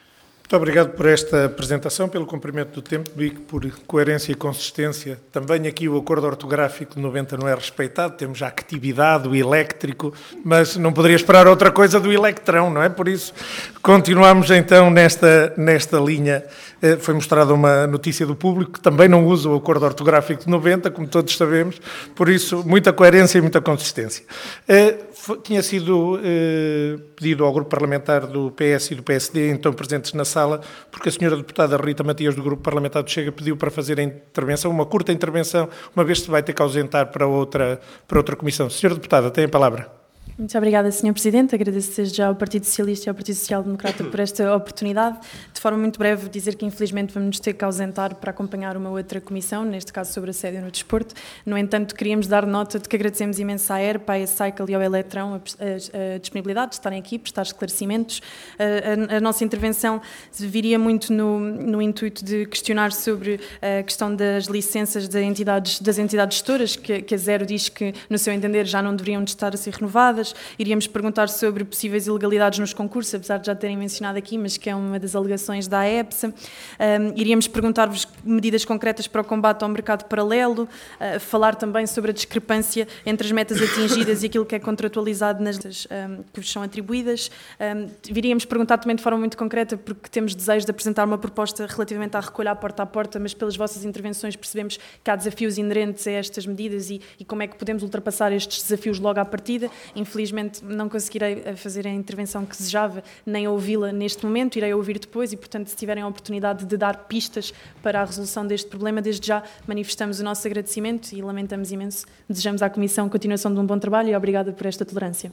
Speaker 1: Muito obrigado por esta apresentação, pelo cumprimento do tempo, vi que por coerência e consistência também aqui o acordo ortográfico de noventa não é respeitado, temos a actividade, o elétrico, mas não poderia esperar outra coisa do electrão, não é? Por isso, continuamos então nesta, nesta linha. Foi mostrada uma notícia do Público que também não usa o acordo ortográfico de noventa, como todos sabemos, por isso, muita coerência e muita consistência. Tinha sido pedido ao grupo parlamentar do P S e do P S D, então presentes na sala, porque a senhora deputada Rita Matias, do grupo parlamentar do Chega, pediu para fazer a intervenção, uma curta intervenção, uma vez que se vai ter que ausentar para outra, para outra comissão. Senhora deputada, tem a palavra.
Speaker 7: Muito obrigada, senhor Presidente. Agradeço desde já ao Partido Socialista e ao Partido Social Democrata por esta oportunidade. De forma muito breve, dizer que infelizmente vamos nos ter que ausentar para acompanhar uma outra comissão, neste caso sobre assédio no desporto. No entanto, queríamos dar nota de que agradecemos imenso à E R P, à E-Cycle e ao Eletrão a, a, a disponibilidade de estarem aqui, prestar esclarecimentos. A, a, a nossa intervenção viria muito no, no intuito de questionar sobre a questão das licenças das entidades, das entidades gestoras, que, que a Zero diz que, no seu entender, já não deveriam de estar a ser renovadas. Iríamos perguntar sobre possíveis ilegalidades nos concursos, apesar de já terem mencionado aqui, mas que é uma das alegações da AEPSA. Um, iríamos perguntar-vos medidas concretas para o combate ao mercado paralelo, uh, falar também sobre a discrepância entre as metas atingidas e aquilo que é contratualizado nas um, que vos são atribuídas. Um, iríamos perguntar também de forma muito concreta, porque temos desejo de apresentar uma proposta relativamente à recolha à porta a porta, mas pelas vossas intervenções percebemos que há desafios inerentes a estas medidas e, e como é que podemos ultrapassar estes desafios logo à partida. Infelizmente, Infelizmente não conseguirei fazer a intervenção que desejava, nem ouvi-la neste momento, irei ouvir depois e, portanto, se tiverem a oportunidade de dar pistas para a resolução deste problema, desde já manifestamos o nosso agradecimento e lamentamos imenso. Desejamos à Comissão a continuação de um bom trabalho e obrigada por esta tolerância.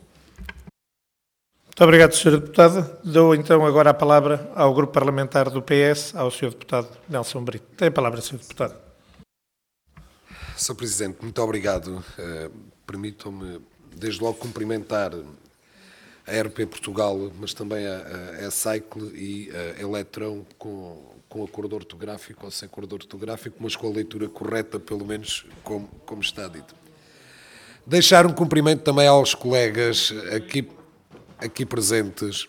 Speaker 1: Muito obrigado, senhora Deputada. Dou então agora a palavra ao Grupo Parlamentar do P S, ao senhor Deputado Nelson Brito. Tem a palavra, senhor Deputado.
Speaker 2: senhor Presidente, muito obrigado. Uh, Permitam-me desde logo cumprimentar a R P Portugal, mas também a, a E-Cycle e a Eletrão com, com acordo ortográfico ou sem acordo ortográfico, mas com a leitura correta, pelo menos como, como está dito. Deixar um cumprimento também aos colegas aqui, aqui presentes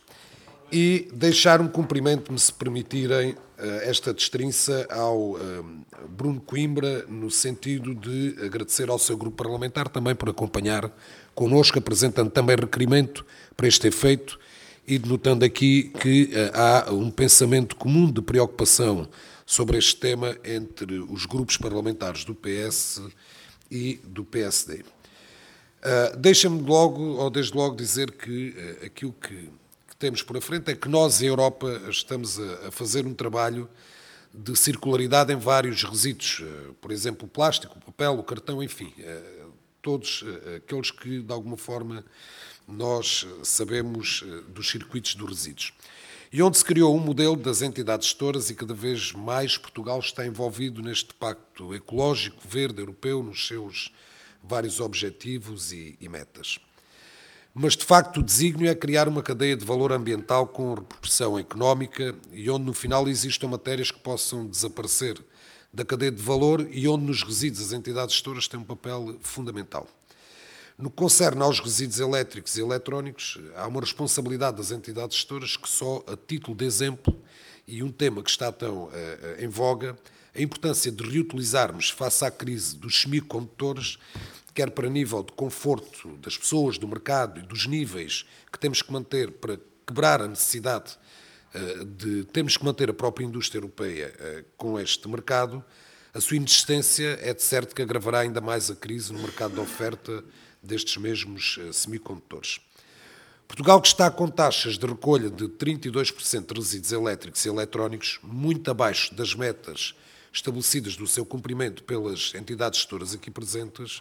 Speaker 2: e deixar um cumprimento, me se permitirem, esta destrinça ao Bruno Coimbra, no sentido de agradecer ao seu grupo parlamentar também por acompanhar connosco, apresentando também requerimento para este efeito e denotando aqui que há um pensamento comum de preocupação sobre este tema entre os grupos parlamentares do P S e do P S D. Uh, Deixa-me logo, ou desde logo, dizer que uh, aquilo que, que temos por a frente é que nós, em Europa, estamos a, a fazer um trabalho de circularidade em vários resíduos, uh, por exemplo, o plástico, o papel, o cartão, enfim, uh, todos uh, aqueles que, de alguma forma, nós sabemos uh, dos circuitos dos resíduos. E onde se criou um modelo das entidades gestoras e cada vez mais Portugal está envolvido neste pacto ecológico, verde, europeu, nos seus vários objetivos e, e metas. Mas, de facto, o desígnio é criar uma cadeia de valor ambiental com repercussão económica e onde, no final, existam matérias que possam desaparecer da cadeia de valor e onde, nos resíduos, as entidades gestoras têm um papel fundamental. No que concerne aos resíduos elétricos e eletrónicos, há uma responsabilidade das entidades gestoras que só, a título de exemplo, e um tema que está tão uh, em voga, a importância de reutilizarmos, face à crise dos semicondutores, quer para nível de conforto das pessoas, do mercado e dos níveis que temos que manter para quebrar a necessidade uh, de termos que manter a própria indústria europeia uh, com este mercado, a sua inexistência é de certo que agravará ainda mais a crise no mercado de oferta destes mesmos uh, semicondutores. Portugal, que está com taxas de recolha de trinta e dois por cento de resíduos elétricos e eletrónicos, muito abaixo das metas estabelecidas do seu cumprimento pelas entidades gestoras aqui presentes,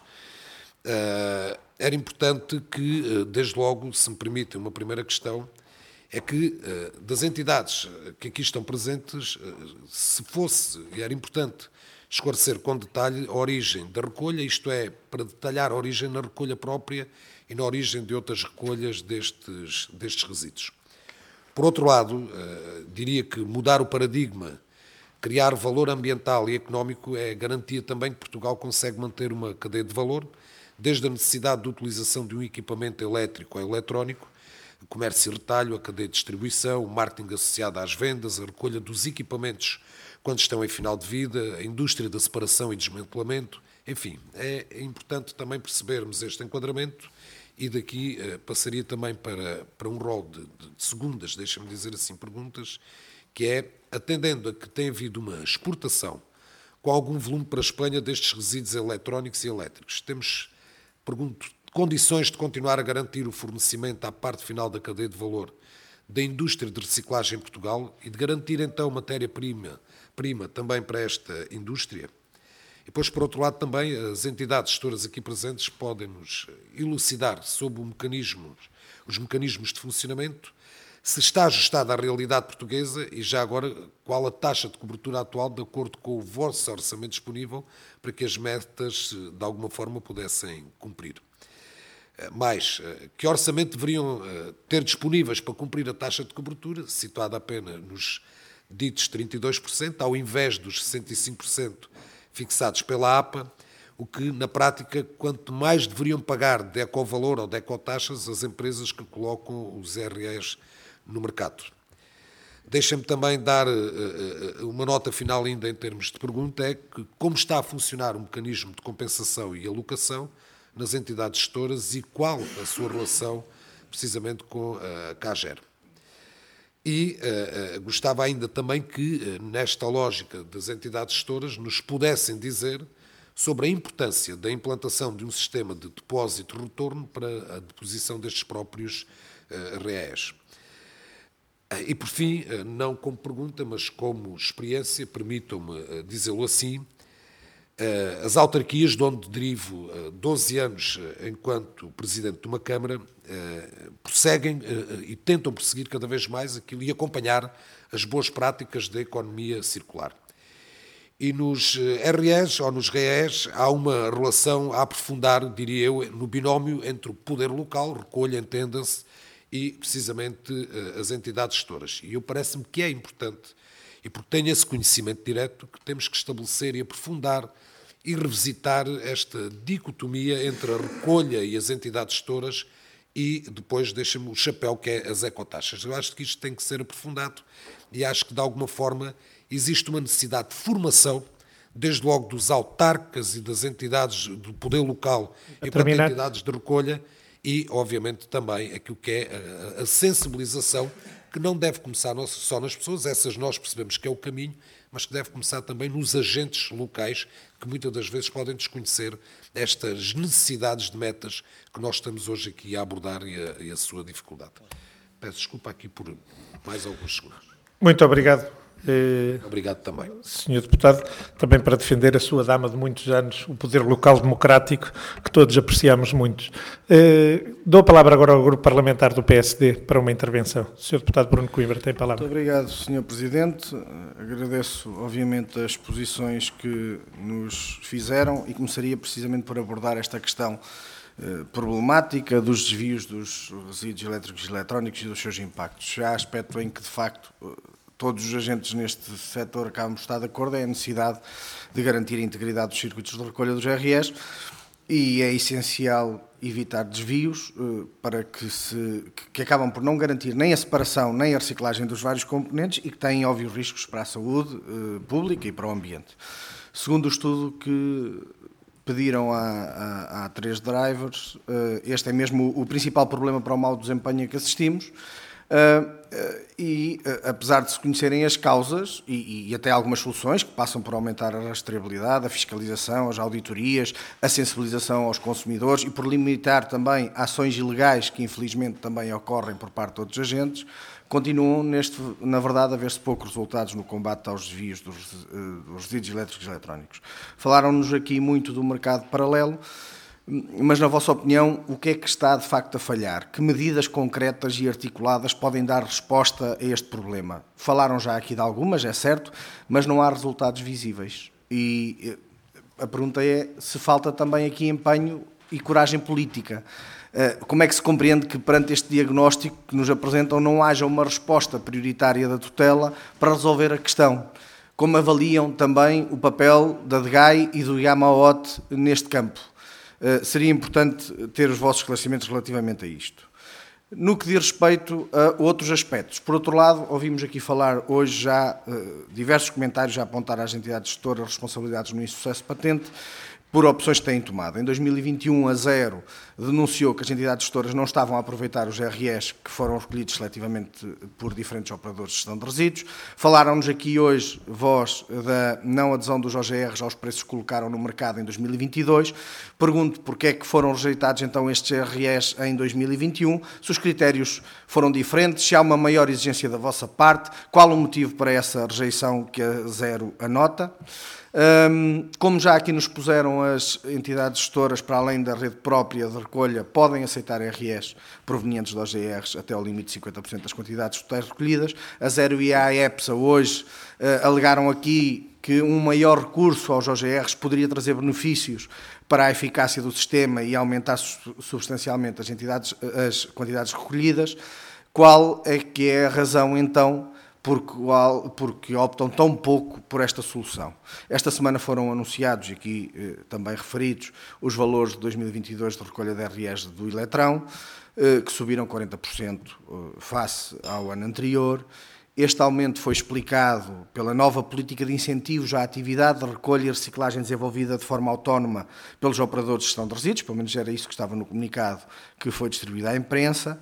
Speaker 2: era importante que, desde logo, se me permitem uma primeira questão, é que das entidades que aqui estão presentes, se fosse, e era importante, esclarecer com detalhe a origem da recolha, isto é, para detalhar a origem na recolha própria e na origem de outras recolhas destes, destes resíduos. Por outro lado, diria que mudar o paradigma, criar valor ambiental e económico é garantia também que Portugal consegue manter uma cadeia de valor, desde a necessidade de utilização de um equipamento elétrico ou eletrónico, o comércio e retalho, a cadeia de distribuição, o marketing associado às vendas, a recolha dos equipamentos quando estão em final de vida, a indústria da separação e desmantelamento. Enfim, é importante também percebermos este enquadramento e daqui eh, passaria também para, para um rol de, de, de segundas, deixa-me dizer assim, perguntas, que é, atendendo a que tem havido uma exportação com algum volume para a Espanha destes resíduos eletrónicos e elétricos, temos, pergunto, condições de continuar a garantir o fornecimento à parte final da cadeia de valor da indústria de reciclagem em Portugal e de garantir então matéria-prima prima também para esta indústria? E depois, por outro lado, também as entidades gestoras aqui presentes podem nos elucidar sobre o mecanismo, os mecanismos de funcionamento, se está ajustado à realidade portuguesa e já agora qual a taxa de cobertura atual de acordo com o vosso orçamento disponível para que as metas de alguma forma pudessem cumprir. Mais, que orçamento deveriam ter disponíveis para cumprir a taxa de cobertura, situada apenas nos ditos trinta e dois por cento, ao invés dos sessenta e cinco por cento fixados pela A P A, o que, na prática, quanto mais deveriam pagar de ecovalor ou de ecotaxas as empresas que colocam os R Es no mercado. Deixem-me também dar uma nota final ainda em termos de pergunta, é que como está a funcionar o mecanismo de compensação e alocação nas entidades gestoras e qual a sua relação precisamente com a CAGER. E uh, uh, gostava ainda também que, uh, nesta lógica das entidades gestoras, nos pudessem dizer sobre a importância da implantação de um sistema de depósito-retorno para a deposição destes próprios uh, R Es. Uh, e, por fim, uh, não como pergunta, mas como experiência, permitam-me uh, dizê-lo assim, uh, as autarquias, de onde derivo uh, doze anos uh, enquanto presidente de uma Câmara, Uh, prosseguem uh, e tentam prosseguir cada vez mais aquilo e acompanhar as boas práticas da economia circular. E nos uh, R Es ou nos R Es há uma relação a aprofundar, diria eu, no binómio entre o poder local, recolha, entenda-se, e precisamente uh, as entidades gestoras. E eu parece-me que é importante, e porque tenho esse conhecimento direto, que temos que estabelecer e aprofundar e revisitar esta dicotomia entre a recolha e as entidades gestoras. E depois deixa-me o chapéu, que é as ecotaxas. Eu acho que isto tem que ser aprofundado e acho que, de alguma forma, existe uma necessidade de formação, desde logo dos autarcas e das entidades do poder local e das entidades de recolha e, obviamente, também aquilo que é a, a sensibilização, que não deve começar só nas pessoas, essas nós percebemos que é o caminho, mas que deve começar também nos agentes locais, que muitas das vezes podem desconhecer estas necessidades de metas que nós estamos hoje aqui a abordar e a, e a sua dificuldade. Peço desculpa aqui por mais alguns segundos.
Speaker 1: Muito obrigado. Eh,
Speaker 2: Obrigado também.
Speaker 1: senhor Deputado, também para defender a sua dama de muitos anos, o poder local democrático, que todos apreciamos muito. Eh, dou a palavra agora ao Grupo Parlamentar do P S D para uma intervenção. senhor Deputado Bruno Coimbra, tem a palavra.
Speaker 3: Muito obrigado, senhor Presidente. Agradeço, obviamente, as posições que nos fizeram e começaria precisamente por abordar esta questão eh, problemática dos desvios dos resíduos elétricos e eletrónicos e dos seus impactos. Já há aspecto em que, de facto, todos os agentes neste setor acabam por estar de acordo, é a necessidade de garantir a integridade dos circuitos de recolha dos R Es e é essencial evitar desvios eh, para que, se, que acabam por não garantir nem a separação nem a reciclagem dos vários componentes e que têm óbvios riscos para a saúde eh, pública e para o ambiente. Segundo o estudo que pediram à, à, três drivers, eh, este é mesmo o, o principal problema para o mau desempenho a que assistimos. Uh, uh, e, uh, apesar de se conhecerem as causas e, e até algumas soluções que passam por aumentar a rastreabilidade, a fiscalização, as auditorias, a sensibilização aos consumidores e por limitar também ações ilegais que infelizmente também ocorrem por parte de outros agentes, continuam, neste, na verdade, a ver-se poucos resultados no combate aos desvios dos, uh, dos resíduos elétricos e eletrónicos. Falaram-nos aqui muito do mercado paralelo, mas, na vossa opinião, o que é que está de facto a falhar? Que medidas concretas e articuladas podem dar resposta a este problema? Falaram já aqui de algumas, é certo, mas não há resultados visíveis. E a pergunta é se falta também aqui empenho e coragem política. Como é que se compreende que, perante este diagnóstico que nos apresentam, não haja uma resposta prioritária da tutela para resolver a questão? Como avaliam também o papel da D G A I e do I A M A O T neste campo? Uh, seria importante ter os vossos esclarecimentos relativamente a isto. No que diz respeito a outros aspectos. Por outro lado, ouvimos aqui falar hoje já uh, diversos comentários já apontar às entidades gestoras responsabilidades no insucesso patente por opções que têm tomado. Em dois mil e vinte e um, a Zero denunciou que as entidades gestoras não estavam a aproveitar os R S que foram recolhidos seletivamente por diferentes operadores de gestão de resíduos. Falaram-nos aqui hoje, vós, da não adesão dos O G Rs aos preços que colocaram no mercado em dois mil e vinte e dois. Pergunto porque é que foram rejeitados então estes R S em dois mil e vinte e um, se os critérios foram diferentes, se há uma maior exigência da vossa parte, qual o motivo para essa rejeição que a Zero anota. Um, como já aqui nos puseram, as entidades gestoras, para além da rede própria de recolha, podem aceitar R S provenientes de O G Rs até ao limite de cinquenta por cento das quantidades totais recolhidas. A Zero e a EPSA hoje uh, alegaram aqui que um maior recurso aos O G Rs poderia trazer benefícios para a eficácia do sistema e aumentar substancialmente as, entidades, as quantidades recolhidas. Qual é que é a razão, então, Porque, porque optam tão pouco por esta solução? Esta semana foram anunciados, e aqui eh, também referidos, os valores de dois mil e vinte e dois de recolha de R S do Eletrão, eh, que subiram quarenta por cento face ao ano anterior. Este aumento foi explicado pela nova política de incentivos à atividade de recolha e reciclagem desenvolvida de forma autónoma pelos operadores de gestão de resíduos, pelo menos era isso que estava no comunicado que foi distribuído à imprensa.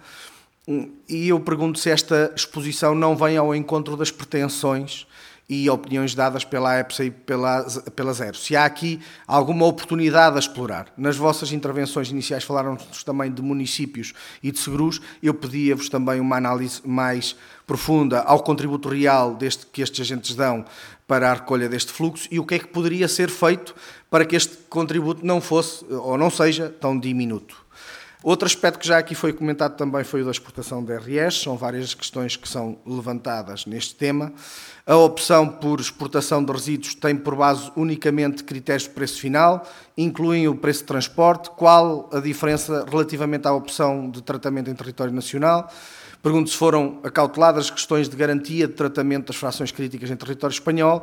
Speaker 3: E eu pergunto se esta exposição não vem ao encontro das pretensões e opiniões dadas pela EPSA e pela, pela Zero. Se há aqui alguma oportunidade a explorar. Nas vossas intervenções iniciais falaram-nos também de municípios e de seguros. Eu pedia-vos também uma análise mais profunda ao contributo real deste, que estes agentes dão para a recolha deste fluxo e o que é que poderia ser feito para que este contributo não fosse ou não seja tão diminuto. Outro aspecto que já aqui foi comentado também foi o da exportação de R S. São várias questões que são levantadas neste tema. A opção por exportação de resíduos tem por base unicamente critérios de preço final, incluem o preço de transporte. Qual a diferença relativamente à opção de tratamento em território nacional? Pergunto se foram acauteladas questões de garantia de tratamento das frações críticas em território espanhol.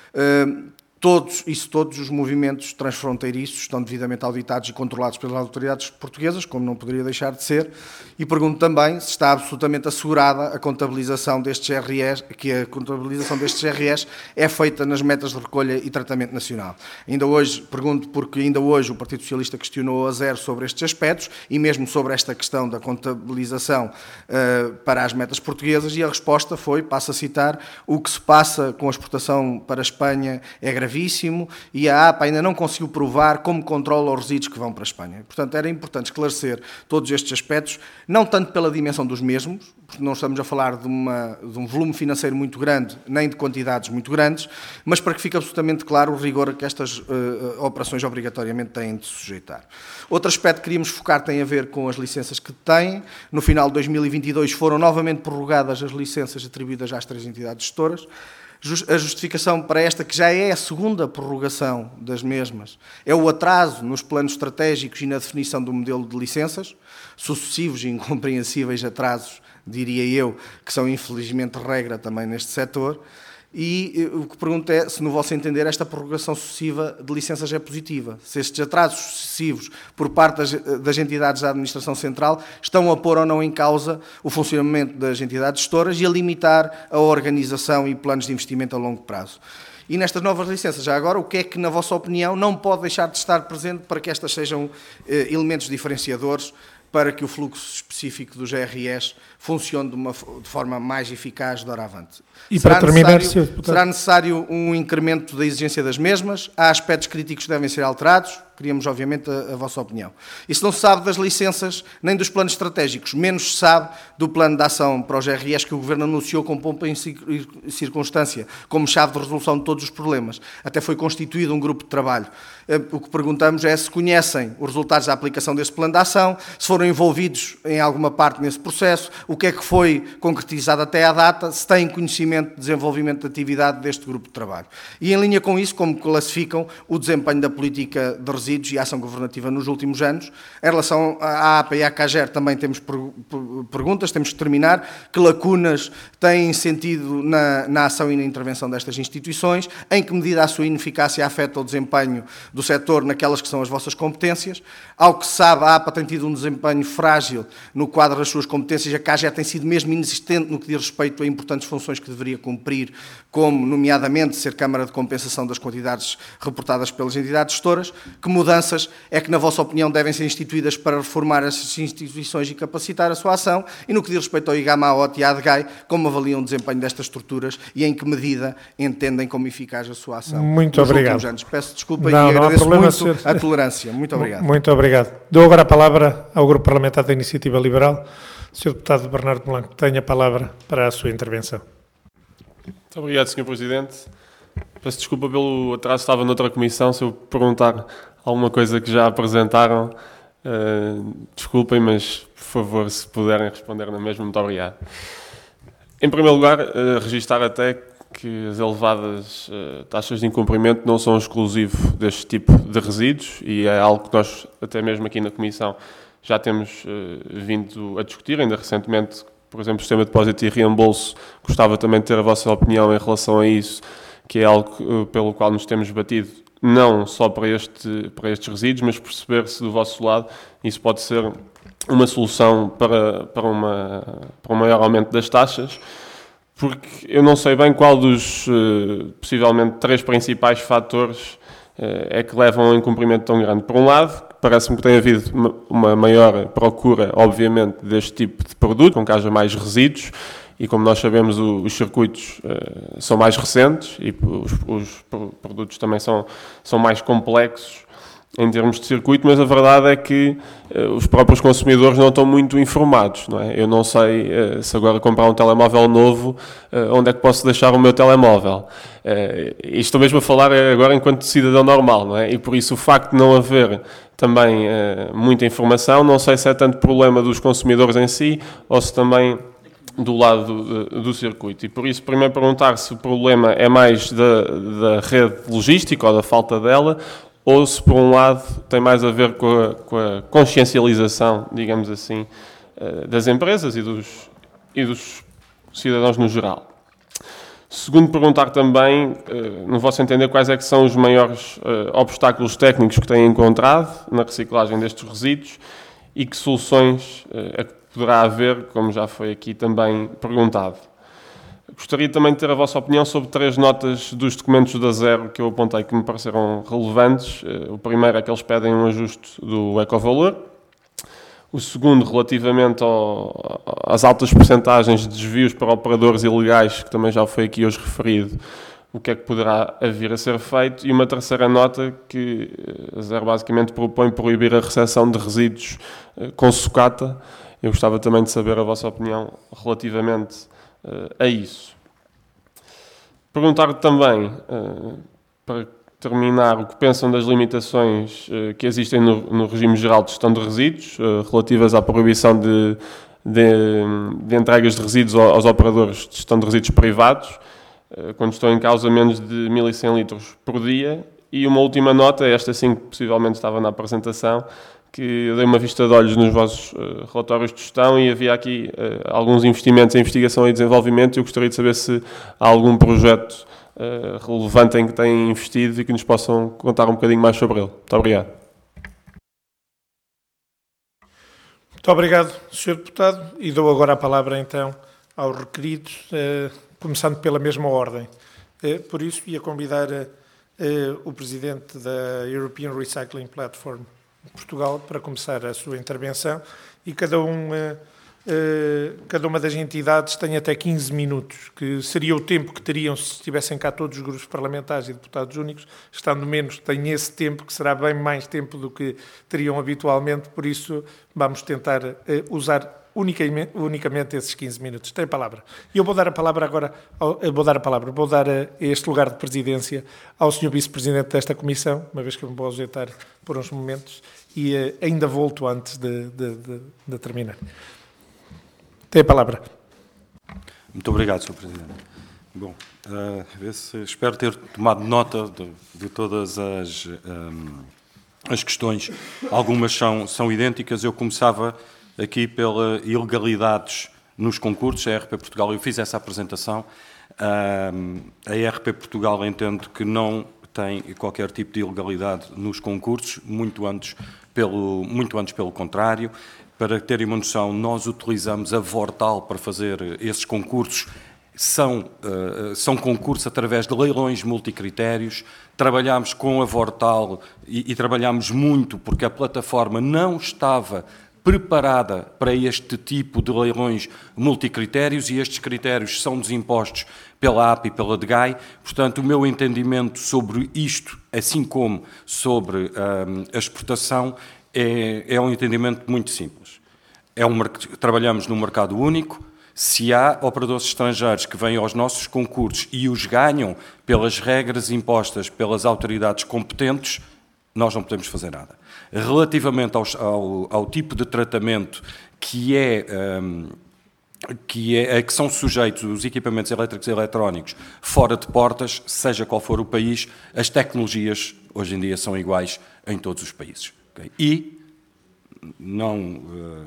Speaker 3: Todos, isso todos os movimentos transfronteiriços estão devidamente auditados e controlados pelas autoridades portuguesas, como não poderia deixar de ser, e pergunto também se está absolutamente assegurada a contabilização destes R S, que a contabilização destes R S é feita nas metas de recolha e tratamento nacional. Ainda hoje, pergunto porque ainda hoje o Partido Socialista questionou a Zero sobre estes aspectos e mesmo sobre esta questão da contabilização uh, para as metas portuguesas, e a resposta foi, passo a citar, o que se passa com a exportação para a Espanha é gravíssimo e a APA ainda não conseguiu provar como controla os resíduos que vão para a Espanha. Portanto, era importante esclarecer todos estes aspectos, não tanto pela dimensão dos mesmos, porque não estamos a falar de, uma, de um volume financeiro muito grande, nem de quantidades muito grandes, mas para que fique absolutamente claro o rigor a que estas uh, operações obrigatoriamente têm de se sujeitar. Outro aspecto que queríamos focar tem a ver com as licenças que têm. No final de dois mil e vinte e dois foram novamente prorrogadas as licenças atribuídas às três entidades gestoras. A justificação para esta, que já é a segunda prorrogação das mesmas, é o atraso nos planos estratégicos e na definição do modelo de licenças, sucessivos e incompreensíveis atrasos, diria eu, que são infelizmente regra também neste setor. E o que pergunto é se, no vosso entender, esta prorrogação sucessiva de licenças é positiva. Se estes atrasos sucessivos por parte das, das entidades da administração central estão a pôr ou não em causa o funcionamento das entidades gestoras e a limitar a organização e planos de investimento a longo prazo. E nestas novas licenças, já agora, o que é que, na vossa opinião, não pode deixar de estar presente para que estas sejam eh, elementos diferenciadores para que o fluxo específico dos R S funcione de uma de forma mais eficaz de doravante?
Speaker 1: E
Speaker 3: será
Speaker 1: para terminar,
Speaker 3: necessário,
Speaker 1: senhor Deputado,
Speaker 3: será necessário um incremento da exigência das mesmas? Há aspectos críticos que devem ser alterados? Queríamos, obviamente, a, a vossa opinião. E se não se sabe das licenças nem dos planos estratégicos, menos se sabe do plano de ação para os R S que o Governo anunciou com pompa e circunstância, como chave de resolução de todos os problemas. Até foi constituído um grupo de trabalho. O que perguntamos é se conhecem os resultados da aplicação desse plano de ação, se foram envolvidos em alguma parte nesse processo, o que é que foi concretizado até à data, se têm conhecimento de desenvolvimento de atividade deste grupo de trabalho. E em linha com isso, como classificam o desempenho da política de resíduos resíduos e a ação governativa nos últimos anos. Em relação à A P A e à CAGER também temos perguntas, temos que terminar. Que lacunas têm sentido na, na ação e na intervenção destas instituições? Em que medida a sua ineficácia afeta o desempenho do setor naquelas que são as vossas competências? Ao que se sabe, a A P A tem tido um desempenho frágil no quadro das suas competências, a CAGER tem sido mesmo inexistente no que diz respeito a importantes funções que deveria cumprir, como, nomeadamente, ser Câmara de Compensação das quantidades reportadas pelas entidades gestoras. Que mudanças é que, na vossa opinião, devem ser instituídas para reformar essas instituições e capacitar a sua ação? E no que diz respeito ao IGAMAOT e à ADGAI, como avaliam o desempenho destas estruturas e em que medida entendem como eficaz a sua ação?
Speaker 1: Muito
Speaker 3: nos
Speaker 1: obrigado.
Speaker 3: Últimos anos? Peço desculpa
Speaker 1: não,
Speaker 3: e
Speaker 1: não
Speaker 3: agradeço muito
Speaker 1: senhor.
Speaker 3: a tolerância. Muito obrigado.
Speaker 1: Muito obrigado. Dou agora a palavra ao Grupo Parlamentar da Iniciativa Liberal. senhor Deputado Bernardo Blanco, tenha a palavra para a sua intervenção.
Speaker 8: Muito obrigado, senhor Presidente. Peço desculpa pelo atraso, estava noutra comissão. Se eu perguntar alguma coisa que já apresentaram, uh, desculpem, mas, por favor, se puderem responder na mesma, muito obrigado. Em primeiro lugar, uh, registar até que as elevadas uh, taxas de incumprimento não são exclusivo deste tipo de resíduos e é algo que nós, até mesmo aqui na Comissão, já temos uh, vindo a discutir, ainda recentemente, por exemplo, o sistema de depósito e reembolso. Gostava também de ter a vossa opinião em relação a isso, que é algo uh, pelo qual nos temos batido, não só para, este, para estes resíduos, mas perceber se do vosso lado isso pode ser uma solução para, para, uma, para um maior aumento das taxas, porque eu não sei bem qual dos, uh, possivelmente, três principais fatores uh, é que levam a um incumprimento tão grande. Por um lado, parece-me que tem havido uma, uma maior procura, obviamente, deste tipo de produto, com que haja mais resíduos, e como nós sabemos, o, os circuitos uh, são mais recentes e os, os produtos também são, são mais complexos em termos de circuito, mas a verdade é que uh, os próprios consumidores não estão muito informados, não é? Eu não sei uh, se agora comprar um telemóvel novo, uh, onde é que posso deixar o meu telemóvel. Uh, e estou mesmo a falar agora enquanto cidadão normal, não é? E por isso o facto de não haver também uh, muita informação, não sei se é tanto problema dos consumidores em si, ou se também do lado do, do circuito. E por isso, primeiro perguntar se o problema é mais da, da rede logística ou da falta dela, ou se, por um lado, tem mais a ver com a, com a consciencialização, digamos assim, das empresas e dos, e dos cidadãos no geral. Segundo, perguntar também, no vosso entender, quais é que são os maiores obstáculos técnicos que têm encontrado na reciclagem destes resíduos e que soluções é que poderá haver, como já foi aqui também perguntado. Gostaria também de ter a vossa opinião sobre três notas dos documentos da Zero que eu apontei que me pareceram relevantes. O primeiro é que eles pedem um ajuste do ecovalor. O segundo, relativamente ao, às altas percentagens de desvios para operadores ilegais, que também já foi aqui hoje referido, o que é que poderá vir a ser feito. E uma terceira nota que a Zero basicamente propõe proibir a recepção de resíduos com sucata. Eu gostava também de saber a vossa opinião relativamente a isso. Perguntar também, para terminar, o que pensam das limitações que existem no, no regime geral de gestão de resíduos, relativas à proibição de, de, de entregas de resíduos aos operadores de gestão de resíduos privados, quando estão em causa menos de mil e cem litros por dia. E uma última nota, esta sim que possivelmente estava na apresentação, que eu dei uma vista de olhos nos vossos uh, relatórios de gestão e havia aqui uh, alguns investimentos em investigação e desenvolvimento e eu gostaria de saber se há algum projeto uh, relevante em que têm investido e que nos possam contar um bocadinho mais sobre ele. Muito obrigado.
Speaker 1: Muito obrigado, senhor Deputado, e dou agora a palavra então aos requeridos, uh, começando pela mesma ordem. Uh, por isso, ia convidar uh, uh, o Presidente da European Recycling Platform Portugal para começar a sua intervenção e cada, um, uh, uh, cada uma das entidades tem até quinze minutos, que seria o tempo que teriam se estivessem cá todos os grupos parlamentares e deputados únicos. Estando menos, tem esse tempo, que será bem mais tempo do que teriam habitualmente, por isso vamos tentar uh, usar unicamente, unicamente esses quinze minutos. Tem a palavra. E eu vou dar a palavra agora, ao, vou dar a palavra, vou dar a este lugar de presidência ao senhor Vice-Presidente desta Comissão, uma vez que eu me vou ausentar por uns momentos, e uh, ainda volto antes de, de, de, de terminar. Tem a palavra.
Speaker 4: Muito obrigado, senhor Presidente. Bom, uh, esse, espero ter tomado nota de, de todas as um, as questões, algumas são, são idênticas. Eu começava aqui pela ilegalidades nos concursos, a R P Portugal, eu fiz essa apresentação. A R P Portugal entende que não tem qualquer tipo de ilegalidade nos concursos, muito antes pelo, muito antes pelo contrário. Para terem uma noção, nós utilizamos a Vortal para fazer esses concursos. São, uh, são concursos através de leilões multicritérios. Trabalhámos com a Vortal e, e trabalhámos muito porque a plataforma não estava preparada para este tipo de leilões multicritérios e estes critérios são desimpostos pela A P e pela D G A I. Portanto, o meu entendimento sobre isto, assim como sobre um, a exportação, é, é um entendimento muito simples. É um, trabalhamos num mercado único. Se há operadores estrangeiros que vêm aos nossos concursos e os ganham pelas regras impostas pelas autoridades competentes, nós não podemos fazer nada. Relativamente aos, ao, ao tipo de tratamento que, é, um, que, é, a que são sujeitos os equipamentos elétricos e eletrónicos fora de portas, seja qual for o país, as tecnologias hoje em dia são iguais em todos os países. Okay? E, não uh,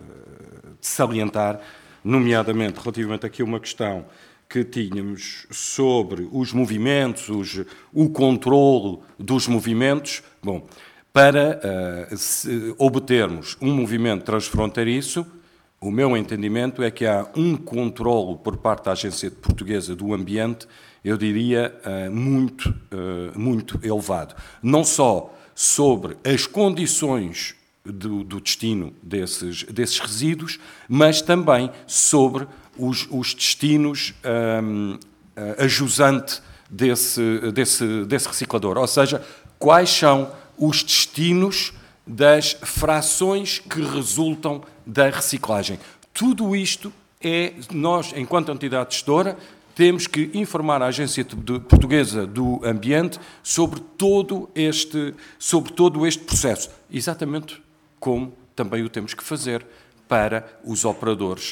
Speaker 4: salientar, nomeadamente relativamente aqui a uma questão que tínhamos sobre os movimentos, os, o controlo dos movimentos, bom, para uh, se obtermos um movimento transfronteiriço, o meu entendimento é que há um controlo por parte da Agência Portuguesa do Ambiente, eu diria, uh, muito, uh, muito elevado. Não só sobre as condições do, do destino desses, desses resíduos, mas também sobre os, os destinos um, uh, a jusante desse, desse, desse reciclador. Ou seja, quais são os destinos das frações que resultam da reciclagem. Tudo isto é, nós, enquanto entidade gestora, temos que informar a Agência Portuguesa do Ambiente sobre todo este, sobre todo este processo, exatamente como também o temos que fazer para os operadores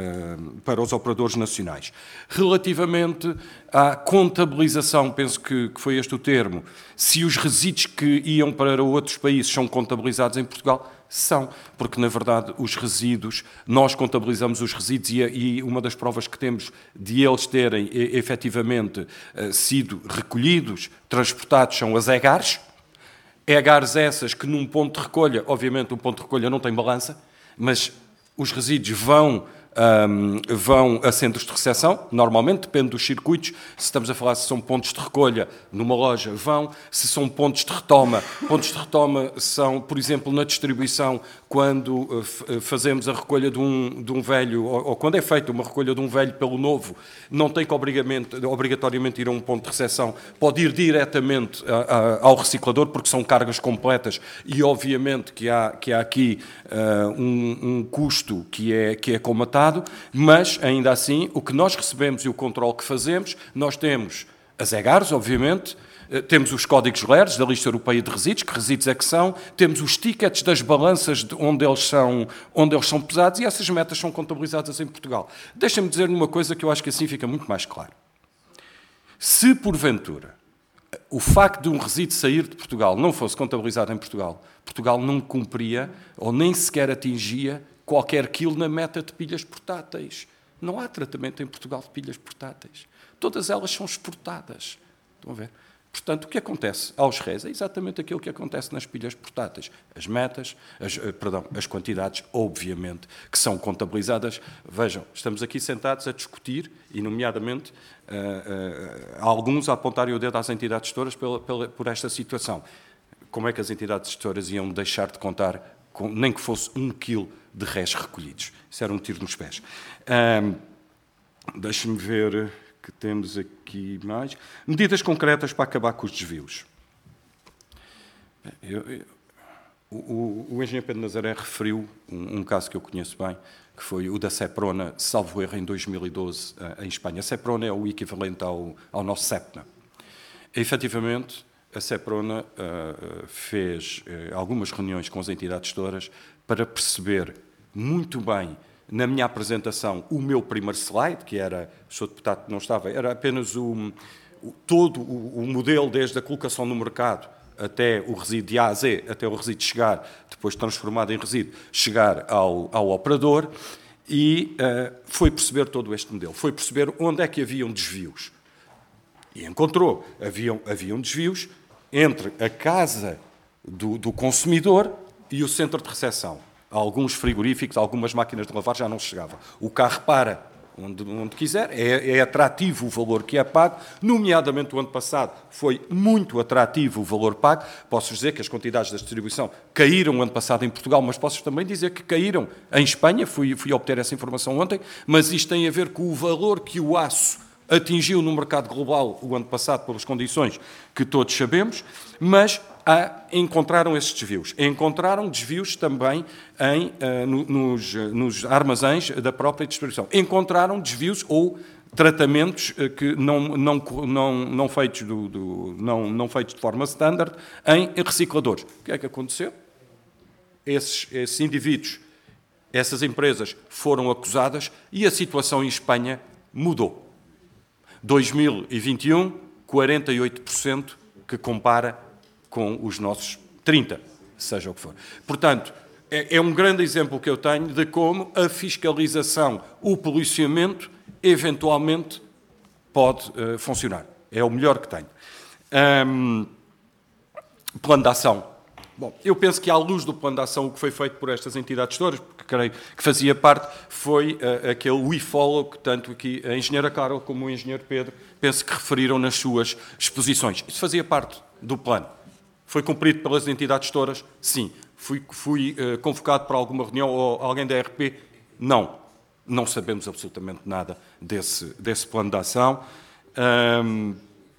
Speaker 4: para os operadores nacionais. Relativamente à contabilização, penso que, que foi este o termo, se os resíduos que iam para outros países são contabilizados em Portugal, são, porque na verdade os resíduos, nós contabilizamos os resíduos e, e uma das provas que temos de eles terem e, efetivamente sido recolhidos, transportados, são as EGARs, EGARs essas que num ponto de recolha, obviamente um ponto de recolha não tem balança, mas os resíduos vão Um, vão a centros de recepção, normalmente, depende dos circuitos. Se estamos a falar se são pontos de recolha numa loja, vão. Se são pontos de retoma, pontos de retoma são, por exemplo, na distribuição, quando uh, fazemos a recolha de um, de um velho, ou, ou quando é feita uma recolha de um velho pelo novo, não tem que obrigatoriamente ir a um ponto de recepção, pode ir diretamente a, a, ao reciclador, porque são cargas completas e, obviamente, que há, que há aqui uh, um, um custo que é, que é colmatado. Mas, ainda assim, o que nós recebemos e o controle que fazemos, nós temos as EGARs, obviamente, temos os códigos L E R S da Lista Europeia de Resíduos, que resíduos é que são, temos os tickets das balanças de onde, eles são, onde eles são pesados e essas metas são contabilizadas em Portugal. Deixem-me dizer-lhe uma coisa que eu acho que assim fica muito mais claro. Se, porventura, o facto de um resíduo sair de Portugal não fosse contabilizado em Portugal, Portugal não cumpria ou nem sequer atingia qualquer quilo na meta de pilhas portáteis. Não há tratamento em Portugal de pilhas portáteis. Todas elas são exportadas. Estão a ver? Portanto, o que acontece aos R E S é exatamente aquilo que acontece nas pilhas portáteis. As metas, as, perdão, as quantidades, obviamente, que são contabilizadas. Vejam, estamos aqui sentados a discutir, e nomeadamente uh, uh, alguns a apontarem o dedo às entidades gestoras pela, pela, por esta situação. Como é que as entidades gestoras iam deixar de contar, com, nem que fosse um quilo de rés recolhidos? Isso era um tiro nos pés. Um, Deixe-me ver que temos aqui mais. Medidas concretas para acabar com os desvios. Eu, eu, o, o engenheiro Pedro Nazaré referiu um, um caso que eu conheço bem, que foi o da Seprona, salvo erro, em dois mil e doze, em Espanha. A Seprona é o equivalente ao, ao nosso SEPNA. E, efetivamente, a Seprona uh, fez uh, algumas reuniões com as entidades gestoras para perceber muito bem, na minha apresentação, o meu primeiro slide, que era, o senhor deputado não estava, era apenas o, o, todo o, o modelo, desde a colocação no mercado até o resíduo de A a Z, até o resíduo chegar, depois transformado em resíduo, chegar ao, ao operador, e uh, foi perceber todo este modelo, foi perceber onde é que haviam desvios. E encontrou, haviam, haviam desvios entre a casa do, do consumidor e o centro de recepção. Alguns frigoríficos, algumas máquinas de lavar já não chegavam. O carro para onde, onde quiser, é, é atrativo o valor que é pago, nomeadamente o ano passado foi muito atrativo o valor pago. Posso dizer que as quantidades da distribuição caíram o ano passado em Portugal, mas posso também dizer que caíram em Espanha, fui, fui obter essa informação ontem, mas isto tem a ver com o valor que o aço atingiu no mercado global o ano passado, pelas condições que todos sabemos, mas ah, encontraram esses desvios. Encontraram desvios também em, uh, no, nos, nos armazéns da própria distribuição. Encontraram desvios ou tratamentos uh, que não, não, não, não, feitos do, do, não, não feitos de forma standard em recicladores. O que é que aconteceu? Esses, esses indivíduos, essas empresas foram acusadas e a situação em Espanha mudou. dois mil e vinte e um, quarenta e oito por cento, que compara com os nossos trinta por cento, seja o que for. Portanto, é, é um grande exemplo que eu tenho de como a fiscalização, o policiamento, eventualmente pode uh, funcionar. É o melhor que tenho. Um, plano de ação. Bom, eu penso que, à luz do plano de ação, o que foi feito por estas entidades todas, porque creio que fazia parte, foi uh, aquele we follow que tanto aqui a engenheira Carol como o engenheiro Pedro, penso que referiram nas suas exposições. Isso fazia parte do plano. Foi cumprido pelas entidades todas? Sim. Fui, fui uh, convocado para alguma reunião ou alguém da R P? Não. Não sabemos absolutamente nada desse, desse plano de ação. Um,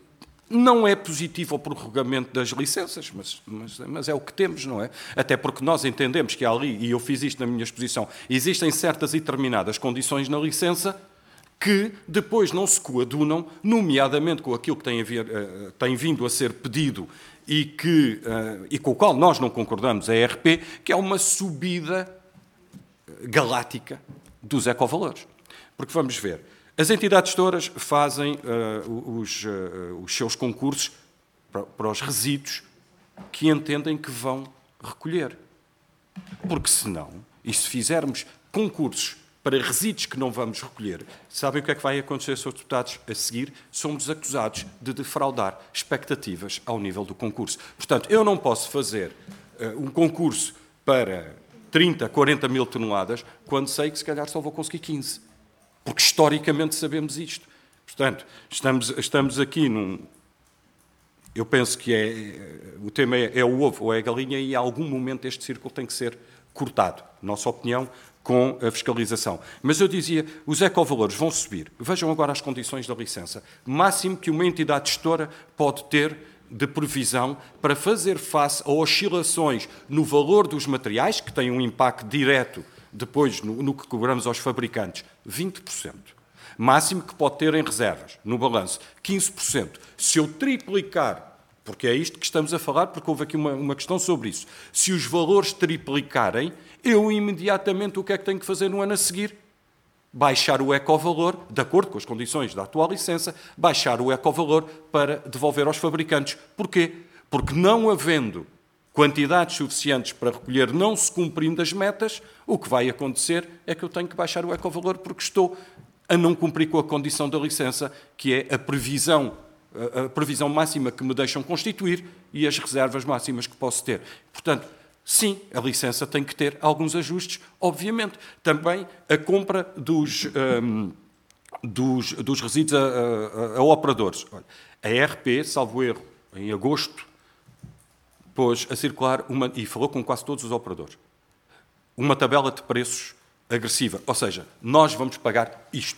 Speaker 4: Não é positivo o prorrogamento das licenças, mas, mas, mas é o que temos, não é? Até porque nós entendemos que há ali, e eu fiz isto na minha exposição, existem certas e determinadas condições na licença que depois não se coadunam, nomeadamente com aquilo que tem, a ver, uh, tem vindo a ser pedido e, que, uh, e com o qual nós não concordamos, a R P, que é uma subida galáctica dos ecovalores. Porque vamos ver, as entidades todas fazem uh, os, uh, os seus concursos para, para os resíduos que entendem que vão recolher. Porque senão, e se fizermos concursos para resíduos que não vamos recolher, sabem o que é que vai acontecer, senhores deputados? A seguir, somos acusados de defraudar expectativas ao nível do concurso. Portanto, eu não posso fazer uh, um concurso para trinta, quarenta mil toneladas quando sei que se calhar só vou conseguir quinze. Porque historicamente sabemos isto. Portanto, estamos, estamos aqui num... Eu penso que é, o tema é, é o ovo ou é a galinha e, a algum momento, este círculo tem que ser cortado, nossa opinião, com a fiscalização. Mas eu dizia, os ecovalores vão subir. Vejam agora as condições da licença. Máximo que uma entidade gestora pode ter de previsão para fazer face a oscilações no valor dos materiais, que têm um impacto direto depois no, no que cobramos aos fabricantes, vinte por cento. Máximo que pode ter em reservas, no balanço, quinze por cento. Se eu triplicar, porque é isto que estamos a falar, porque houve aqui uma, uma questão sobre isso, se os valores triplicarem, eu imediatamente o que é que tenho que fazer no ano a seguir? Baixar o ecovalor, de acordo com as condições da atual licença, baixar o ecovalor para devolver aos fabricantes. Porquê? Porque não havendo quantidades suficientes para recolher, não se cumprindo as metas, o que vai acontecer é que eu tenho que baixar o ecovalor porque estou a não cumprir com a condição da licença, que é a previsão, a previsão máxima que me deixam constituir e as reservas máximas que posso ter. Portanto, sim, a licença tem que ter alguns ajustes, obviamente. Também a compra dos, um, dos, dos resíduos a, a, a operadores. Olha, a R P, salvo erro, em agosto, pôs a circular, uma, e falou com quase todos os operadores, uma tabela de preços agressiva. Ou seja, nós vamos pagar isto.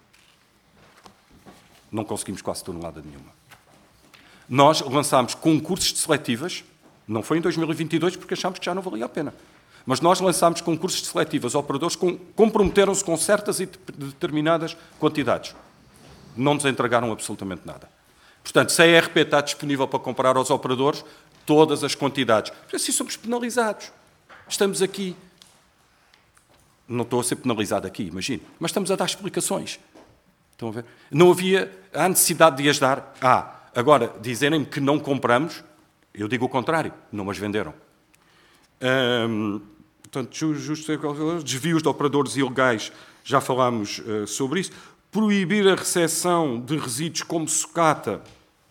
Speaker 4: Não conseguimos quase tonelada nenhuma. Nós lançámos concursos de seletivas, não foi em dois mil e vinte e dois porque achámos que já não valia a pena, mas nós lançámos concursos de seletivas, operadores com, comprometeram-se com certas e determinadas quantidades. Não nos entregaram absolutamente nada. Portanto, se a R P está disponível para comprar aos operadores todas as quantidades, assim somos penalizados. Estamos aqui. Não estou a ser penalizado aqui, imagino, mas estamos a dar explicações. Estão a ver? Não havia a necessidade de as dar. Ah, agora, dizerem-me que não compramos, Eu digo o contrário, não as venderam. Hum, portanto, justos desvios de operadores ilegais, já falámos uh, sobre isso. Proibir a recepção de resíduos como sucata.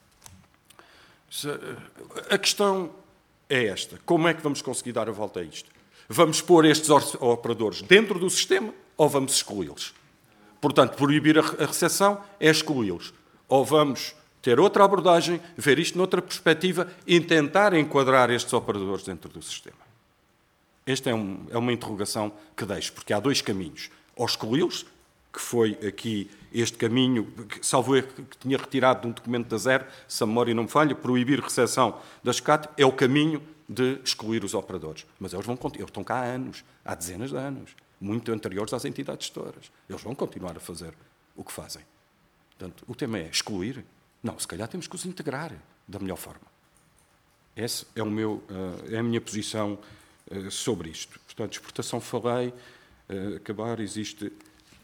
Speaker 4: A questão é esta. Como é que vamos conseguir dar a volta a isto? Vamos pôr estes operadores dentro do sistema ou vamos excluí-los? Portanto, proibir a recepção é excluí-los. Ou vamos ter outra abordagem, ver isto noutra perspectiva e tentar enquadrar estes operadores dentro do sistema. Esta é, um, é uma interrogação que deixo, porque há dois caminhos. Ou excluí-los, que foi aqui este caminho, que, salvo erro, que tinha retirado de um documento da Zero, se a memória não me falha, proibir a recepção da SCAT é o caminho de excluir os operadores. Mas eles, vão, eles estão cá há anos, há dezenas de anos, muito anteriores às entidades gestoras. Eles vão continuar a fazer o que fazem. Portanto, o tema é excluir? Não, se calhar temos que os integrar da melhor forma. Essa é, o meu, é a minha posição sobre isto. Portanto, exportação falei, acabar, existe...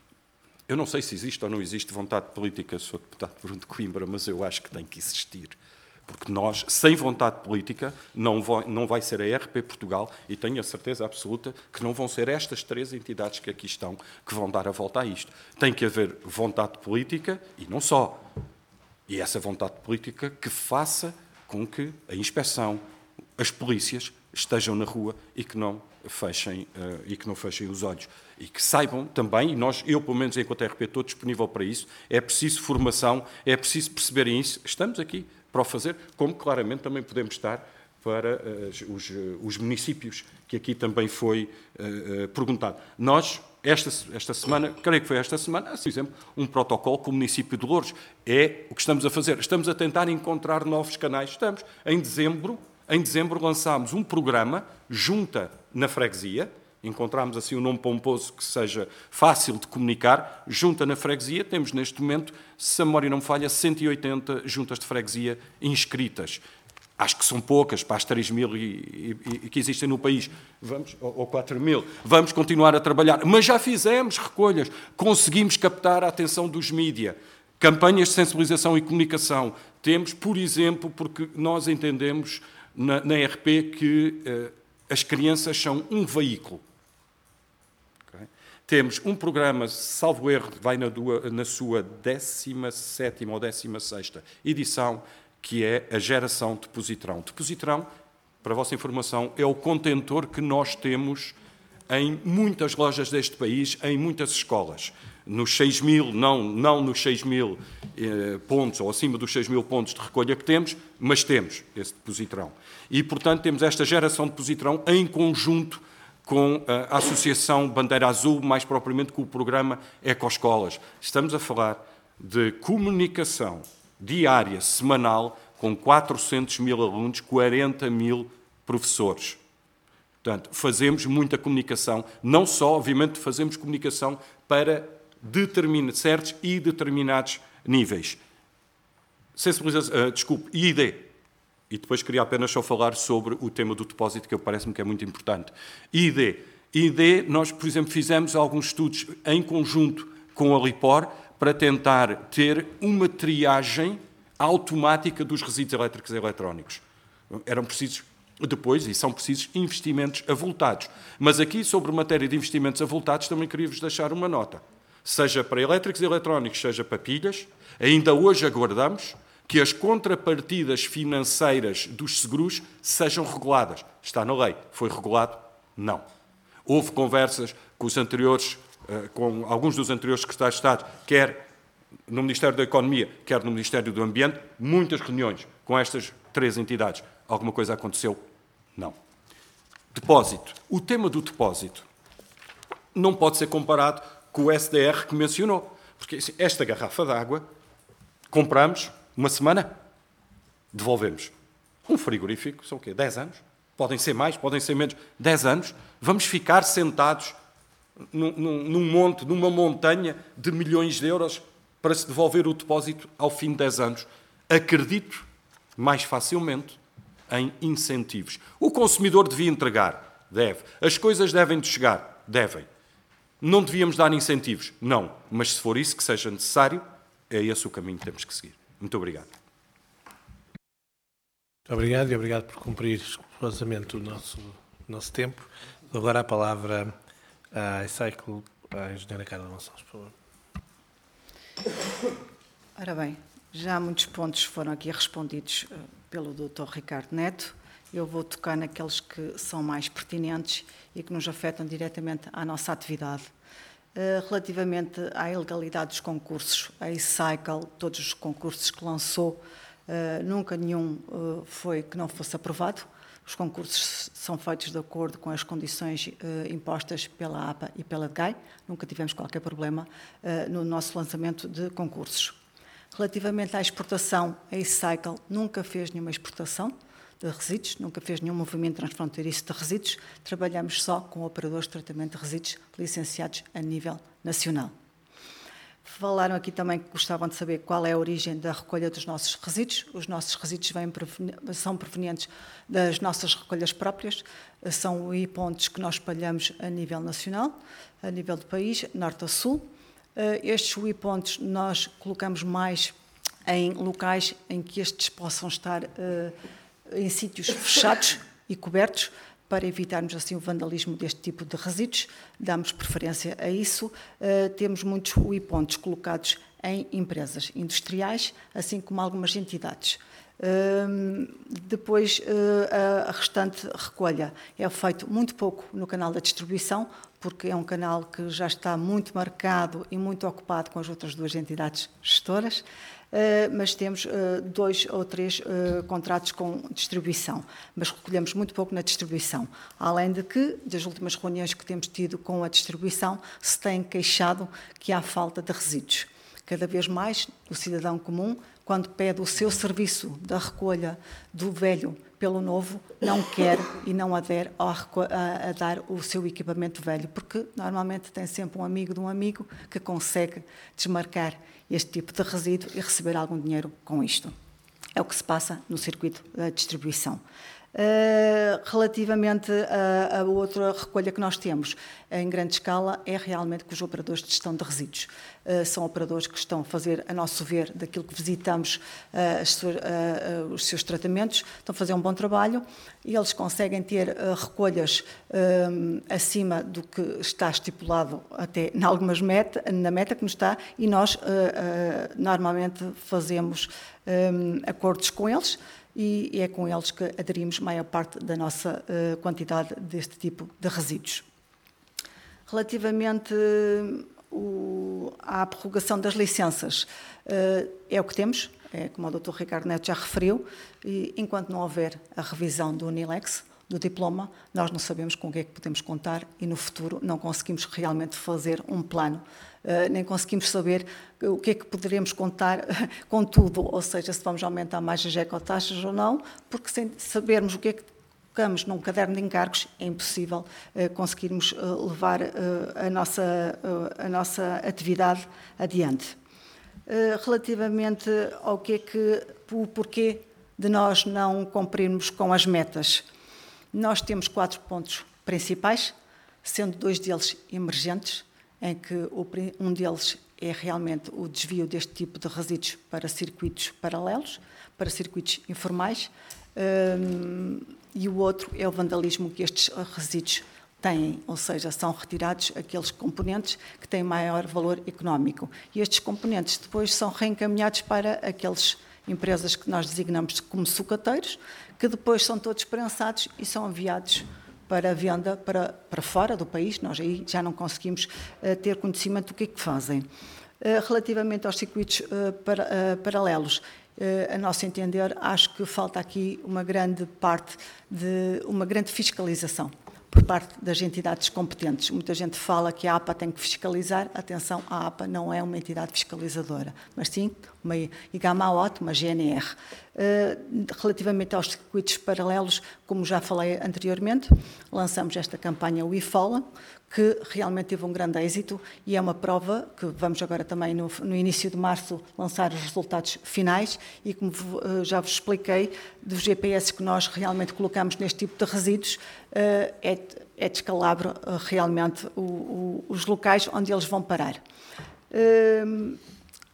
Speaker 4: Eu não sei se existe ou não existe vontade política, sou deputado de Bruno de Coimbra, mas eu acho que tem que existir. Porque nós, sem vontade política, não vai, não vai ser a R P Portugal, e tenho a certeza absoluta que não vão ser estas três entidades que aqui estão que vão dar a volta a isto. Tem que haver vontade política, e não só. E essa vontade política que faça com que a inspeção, as polícias, estejam na rua e que não fechem, uh, e que não fechem os olhos. E que saibam também, e nós, eu pelo menos enquanto R P estou disponível para isso, é preciso formação, é preciso perceberem isso. Estamos aqui para o fazer, como claramente também podemos estar para uh, os, uh, os municípios, que aqui também foi uh, uh, perguntado. Nós, esta, esta semana, creio que foi esta semana, fizemos um protocolo com o município de Loures. É o que estamos a fazer. Estamos a tentar encontrar novos canais. Estamos, em dezembro, em dezembro lançámos um programa, Junta na Freguesia, encontramos assim um nome pomposo que seja fácil de comunicar, Junta na Freguesia, temos neste momento, se a memória não me falha, cento e oitenta juntas de freguesia inscritas. Acho que são poucas para as três mil e, e, e que existem no país, vamos, ou, ou quatro mil. Vamos continuar a trabalhar, mas já fizemos recolhas, conseguimos captar a atenção dos mídia, campanhas de sensibilização e comunicação. Temos, por exemplo, porque nós entendemos na, na R P que uh, as crianças são um veículo. Okay? Temos um programa, salvo erro, vai na, dua, na sua décima sétima ou décima sexta edição, que é a geração de Positrão. Depositrão, para a vossa informação, é o contentor que nós temos em muitas lojas deste país, em muitas escolas. Nos seis mil, não, não nos seis mil eh, pontos, ou acima dos seis mil pontos de recolha que temos, mas temos esse Depositrão. E, portanto, temos esta geração de Positrão em conjunto com a Associação Bandeira Azul, mais propriamente com o programa Ecoescolas. Estamos a falar de comunicação diária, semanal, com quatrocentos mil alunos, quarenta mil professores. Portanto, fazemos muita comunicação, não só, obviamente, fazemos comunicação para determina, certos e determinados níveis. Sensibilização, uh, desculpe, I D. E depois queria apenas só falar sobre o tema do depósito, que parece-me que é muito importante. I D. I D, nós, por exemplo, fizemos alguns estudos em conjunto com a Lipor para tentar ter uma triagem automática dos resíduos elétricos e eletrónicos. Eram precisos, depois, e são precisos, investimentos avultados. Mas aqui, sobre matéria de investimentos avultados, também queria-vos deixar uma nota. Seja para elétricos e eletrónicos, seja para pilhas, ainda hoje aguardamos que as contrapartidas financeiras dos seguros sejam reguladas. Está na lei. Foi regulado? Não. Houve conversas com os anteriores, com alguns dos anteriores secretários de Estado, quer no Ministério da Economia, quer no Ministério do Ambiente, muitas reuniões com estas três entidades. Alguma coisa aconteceu? Não. Depósito. O tema do depósito não pode ser comparado com o S D R que mencionou. Porque esta garrafa de água, compramos uma semana, devolvemos. Um frigorífico, são o quê? dez anos? Podem ser mais, podem ser menos. dez anos. Vamos ficar sentados num, num, num monte, numa montanha de milhões de euros para se devolver o depósito ao fim de dez anos. Acredito mais facilmente em incentivos. O consumidor devia entregar? Deve. As coisas devem de chegar? Devem. Não devíamos dar incentivos? Não. Mas se for isso que seja necessário, é esse o caminho que temos que seguir. Muito obrigado.
Speaker 9: Muito obrigado e obrigado por cumprir escrupulosamente o nosso, nosso tempo. Dou agora a palavra à iCycle, à engenheira Carla Gonçalves, por favor.
Speaker 5: Ora bem, já muitos pontos foram aqui respondidos uh, pelo doutor Ricardo Neto. Eu vou tocar naqueles que são mais pertinentes e que nos afetam diretamente à nossa atividade. Uh, relativamente à ilegalidade dos concursos, a iCycle, todos os concursos que lançou, uh, nunca nenhum uh, foi que não fosse aprovado. Os concursos são feitos de acordo com as condições uh, impostas pela A P A e pela D G A I. Nunca tivemos qualquer problema uh, no nosso lançamento de concursos. Relativamente à exportação, a iCycle nunca fez nenhuma exportação de resíduos, nunca fez nenhum movimento transfronteiriço de resíduos. Trabalhamos só com operadores de tratamento de resíduos licenciados a nível nacional. Falaram aqui também que gostavam de saber qual é a origem da recolha dos nossos resíduos. Os nossos resíduos vêm, são provenientes das nossas recolhas próprias, são e-pontos que nós espalhamos a nível nacional, a nível do país, norte a sul. Estes e-pontos nós colocamos mais em locais em que estes possam estar em sítios fechados e cobertos, para evitarmos assim o vandalismo deste tipo de resíduos. Damos preferência a isso. Uh, temos muitos e-pontos colocados em empresas industriais, assim como algumas entidades. Uh, depois, uh, a restante recolha é feito muito pouco no canal da distribuição, porque é um canal que já está muito marcado e muito ocupado com as outras duas entidades gestoras. Uh, mas temos uh, dois ou três uh, contratos com distribuição, mas recolhemos muito pouco na distribuição. Além de que, das últimas reuniões que temos tido com a distribuição, se tem queixado que há falta de resíduos. Cada vez mais, o cidadão comum, quando pede o seu serviço da recolha do velho pelo novo, não quer e não adere a, a, a dar o seu equipamento velho, porque normalmente tem sempre um amigo de um amigo que consegue desmarcar este tipo de resíduo e receber algum dinheiro com isto. É o que se passa no circuito da distribuição. Uh, relativamente a, a outra recolha que nós temos em grande escala é realmente com os operadores de gestão de resíduos. Uh, são operadores que estão a fazer, a nosso ver, daquilo que visitamos uh, as, uh, uh, os seus tratamentos, estão a fazer um bom trabalho e eles conseguem ter uh, recolhas uh, acima do que está estipulado até em algumas meta, na meta que nos está, e nós uh, uh, normalmente fazemos um, acordos com eles, e é com eles que aderimos a maior parte da nossa uh, quantidade deste tipo de resíduos. Relativamente uh, o, à prorrogação das licenças, uh, é o que temos, é como o doutor Ricardo Neto já referiu, e enquanto não houver a revisão do UNILEX, do diploma, nós não sabemos com o que é que podemos contar e no futuro não conseguimos realmente fazer um plano, uh, nem conseguimos saber o que é que poderemos contar com tudo, ou seja, se vamos aumentar mais as ecotaxas ou não, porque sem sabermos o que é que colocamos num caderno de encargos, é impossível uh, conseguirmos uh, levar uh, a, nossa, uh, a nossa atividade adiante. Uh, relativamente ao que é que, o porquê de nós não cumprirmos com as metas, nós temos quatro pontos principais, sendo dois deles emergentes, em que um deles é realmente o desvio deste tipo de resíduos para circuitos paralelos, para circuitos informais, um, e o outro é o vandalismo que estes resíduos têm, ou seja, são retirados aqueles componentes que têm maior valor económico. E estes componentes depois são reencaminhados para aquelas empresas que nós designamos como sucateiros, que depois são todos prensados e são enviados para venda para, para fora do país. Nós aí já não conseguimos uh, ter conhecimento do que é que fazem. Uh, relativamente aos circuitos uh, para, uh, paralelos, uh, a nosso entender, acho que falta aqui uma grande parte de uma grande fiscalização por parte das entidades competentes. Muita gente fala que a APA tem que fiscalizar. Atenção, a APA não é uma entidade fiscalizadora, mas sim uma I G A M A O T, uma G N R. Uh, relativamente aos circuitos paralelos, como já falei anteriormente, lançamos esta campanha We Follow, que realmente teve um grande êxito e é uma prova que vamos agora também no, no início de março lançar os resultados finais e, como uh, já vos expliquei, dos G P S que nós realmente colocamos neste tipo de resíduos, uh, é, é descalabro uh, realmente o, o, os locais onde eles vão parar. Uh,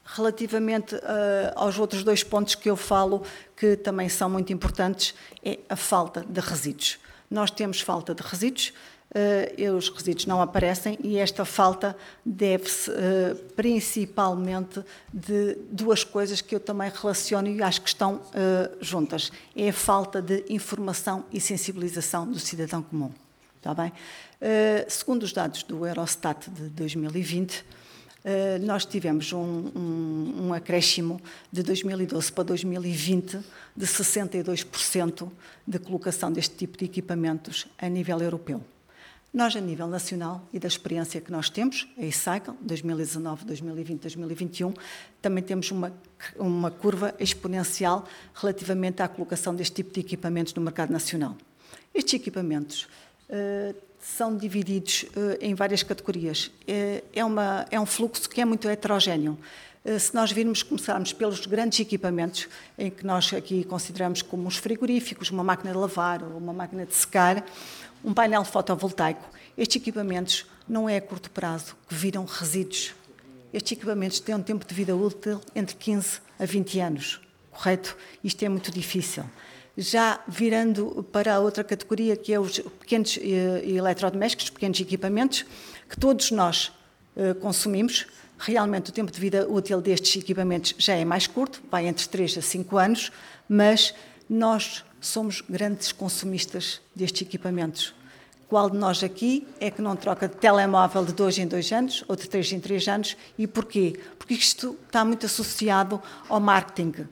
Speaker 5: Relativamente uh, aos outros dois pontos que eu falo, que também são muito importantes, é a falta de resíduos. Nós temos falta de resíduos, uh, os resíduos não aparecem e esta falta deve-se uh, principalmente de duas coisas que eu também relaciono e acho que estão uh, juntas. É a falta de informação e sensibilização do cidadão comum. Está bem? Uh, segundo os dados do Eurostat de dois mil e vinte, Uh, nós tivemos um, um, um acréscimo de dois mil e doze para dois mil e vinte de sessenta e dois por cento de colocação deste tipo de equipamentos a nível europeu. Nós, a nível nacional e da experiência que nós temos, a e-cycle, dois mil e dezanove, dois mil e vinte, dois mil e vinte e um, também temos uma, uma curva exponencial relativamente à colocação deste tipo de equipamentos no mercado nacional. Estes equipamentos uh, são divididos uh, em várias categorias. Uh, é, uma, é um fluxo que é muito heterogéneo. Uh, se nós virmos, começarmos pelos grandes equipamentos, em que nós aqui consideramos como os frigoríficos, uma máquina de lavar ou uma máquina de secar, um painel fotovoltaico, estes equipamentos não é a curto prazo que viram resíduos. Estes equipamentos têm um tempo de vida útil entre quinze a vinte anos, correto? Isto é muito difícil. Já virando para a outra categoria, que é os pequenos eletrodomésticos, pequenos equipamentos, que todos nós uh, consumimos, realmente o tempo de vida útil destes equipamentos já é mais curto, vai entre três a cinco anos, mas nós somos grandes consumistas destes equipamentos. Qual de nós aqui é que não troca de telemóvel de dois em dois anos, ou de três em três anos, e porquê? Porque isto está muito associado ao marketing.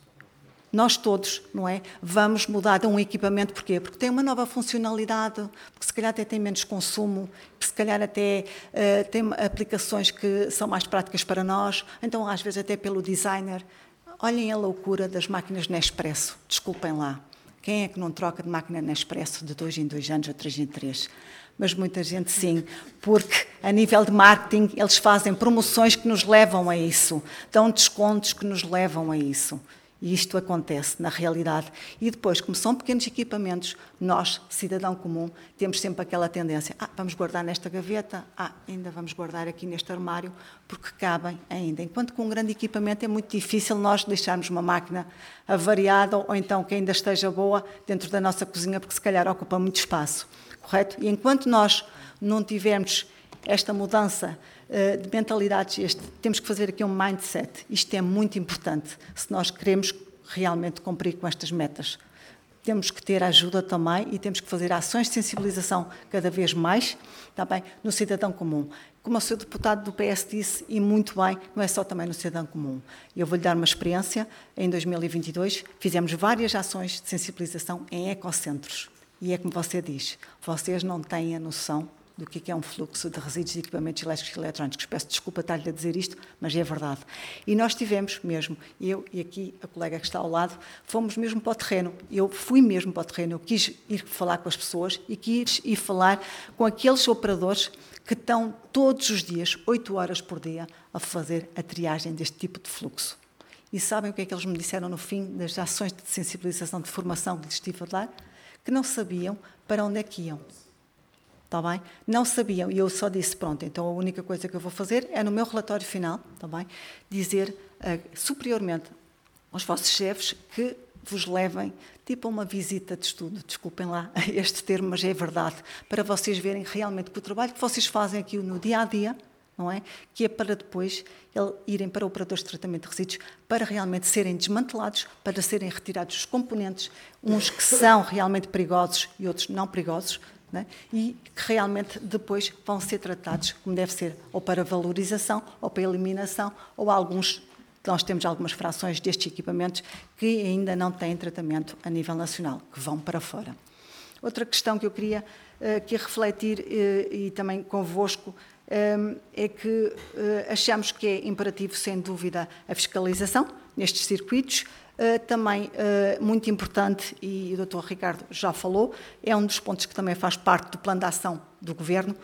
Speaker 5: Nós todos, não é, vamos mudar de um equipamento, porquê? Porque tem uma nova funcionalidade, porque se calhar até tem menos consumo, porque se calhar até uh, tem aplicações que são mais práticas para nós, então às vezes até pelo designer. Olhem a loucura das máquinas Nespresso, desculpem lá. Quem é que não troca de máquina Nespresso de dois em dois anos ou três em três? Mas muita gente sim, porque a nível de marketing eles fazem promoções que nos levam a isso, dão descontos que nos levam a isso. E isto acontece na realidade. E depois, como são pequenos equipamentos, nós, cidadão comum, temos sempre aquela tendência, ah, vamos guardar nesta gaveta, ah, ainda vamos guardar aqui neste armário, porque cabem ainda. Enquanto que um grande equipamento é muito difícil nós deixarmos uma máquina avariada ou então que ainda esteja boa dentro da nossa cozinha, porque se calhar ocupa muito espaço, correto? E enquanto nós não tivermos esta mudança de mentalidades, este, temos que fazer aqui um mindset. Isto é muito importante se nós queremos realmente cumprir com estas metas. Temos que ter ajuda também e temos que fazer ações de sensibilização cada vez mais também no cidadão comum. Como o seu deputado do P S disse, e muito bem, não é só também no cidadão comum. Eu vou-lhe dar uma experiência. Em dois mil e vinte e dois fizemos várias ações de sensibilização em ecocentros. E é como você diz, vocês não têm a noção do que é um fluxo de resíduos de equipamentos elétricos e eletrónicos. Peço desculpa estar-lhe a dizer isto, mas é verdade. E nós tivemos mesmo, eu e aqui a colega que está ao lado, fomos mesmo para o terreno. Eu fui mesmo para o terreno, eu quis ir falar com as pessoas e quis ir falar com aqueles operadores que estão todos os dias, oito horas por dia, a fazer a triagem deste tipo de fluxo. E sabem o que é que eles me disseram no fim das ações de sensibilização, de formação que lhes estive a dar? Que não sabiam para onde é que iam. Está bem? Não sabiam, e eu só disse, pronto, então a única coisa que eu vou fazer é no meu relatório final, está bem? Dizer uh, superiormente aos vossos chefes que vos levem tipo a uma visita de estudo, desculpem lá este termo, mas é verdade, para vocês verem realmente que o trabalho que vocês fazem aqui no dia-a-dia, não é? Que é para depois ele, irem para operadores de tratamento de resíduos, para realmente serem desmantelados, para serem retirados os componentes, uns que são realmente perigosos e outros não perigosos, né? E que realmente depois vão ser tratados como deve ser, ou para valorização, ou para eliminação, ou alguns, nós temos algumas frações destes equipamentos que ainda não têm tratamento a nível nacional, que vão para fora. Outra questão que eu queria uh, aqui refletir uh, e também convosco um, é que uh, achamos que é imperativo, sem dúvida, a fiscalização nestes circuitos. Uh, também uh, muito importante, e o doutor Ricardo já falou, é um dos pontos que também faz parte do plano de ação do Governo, uh,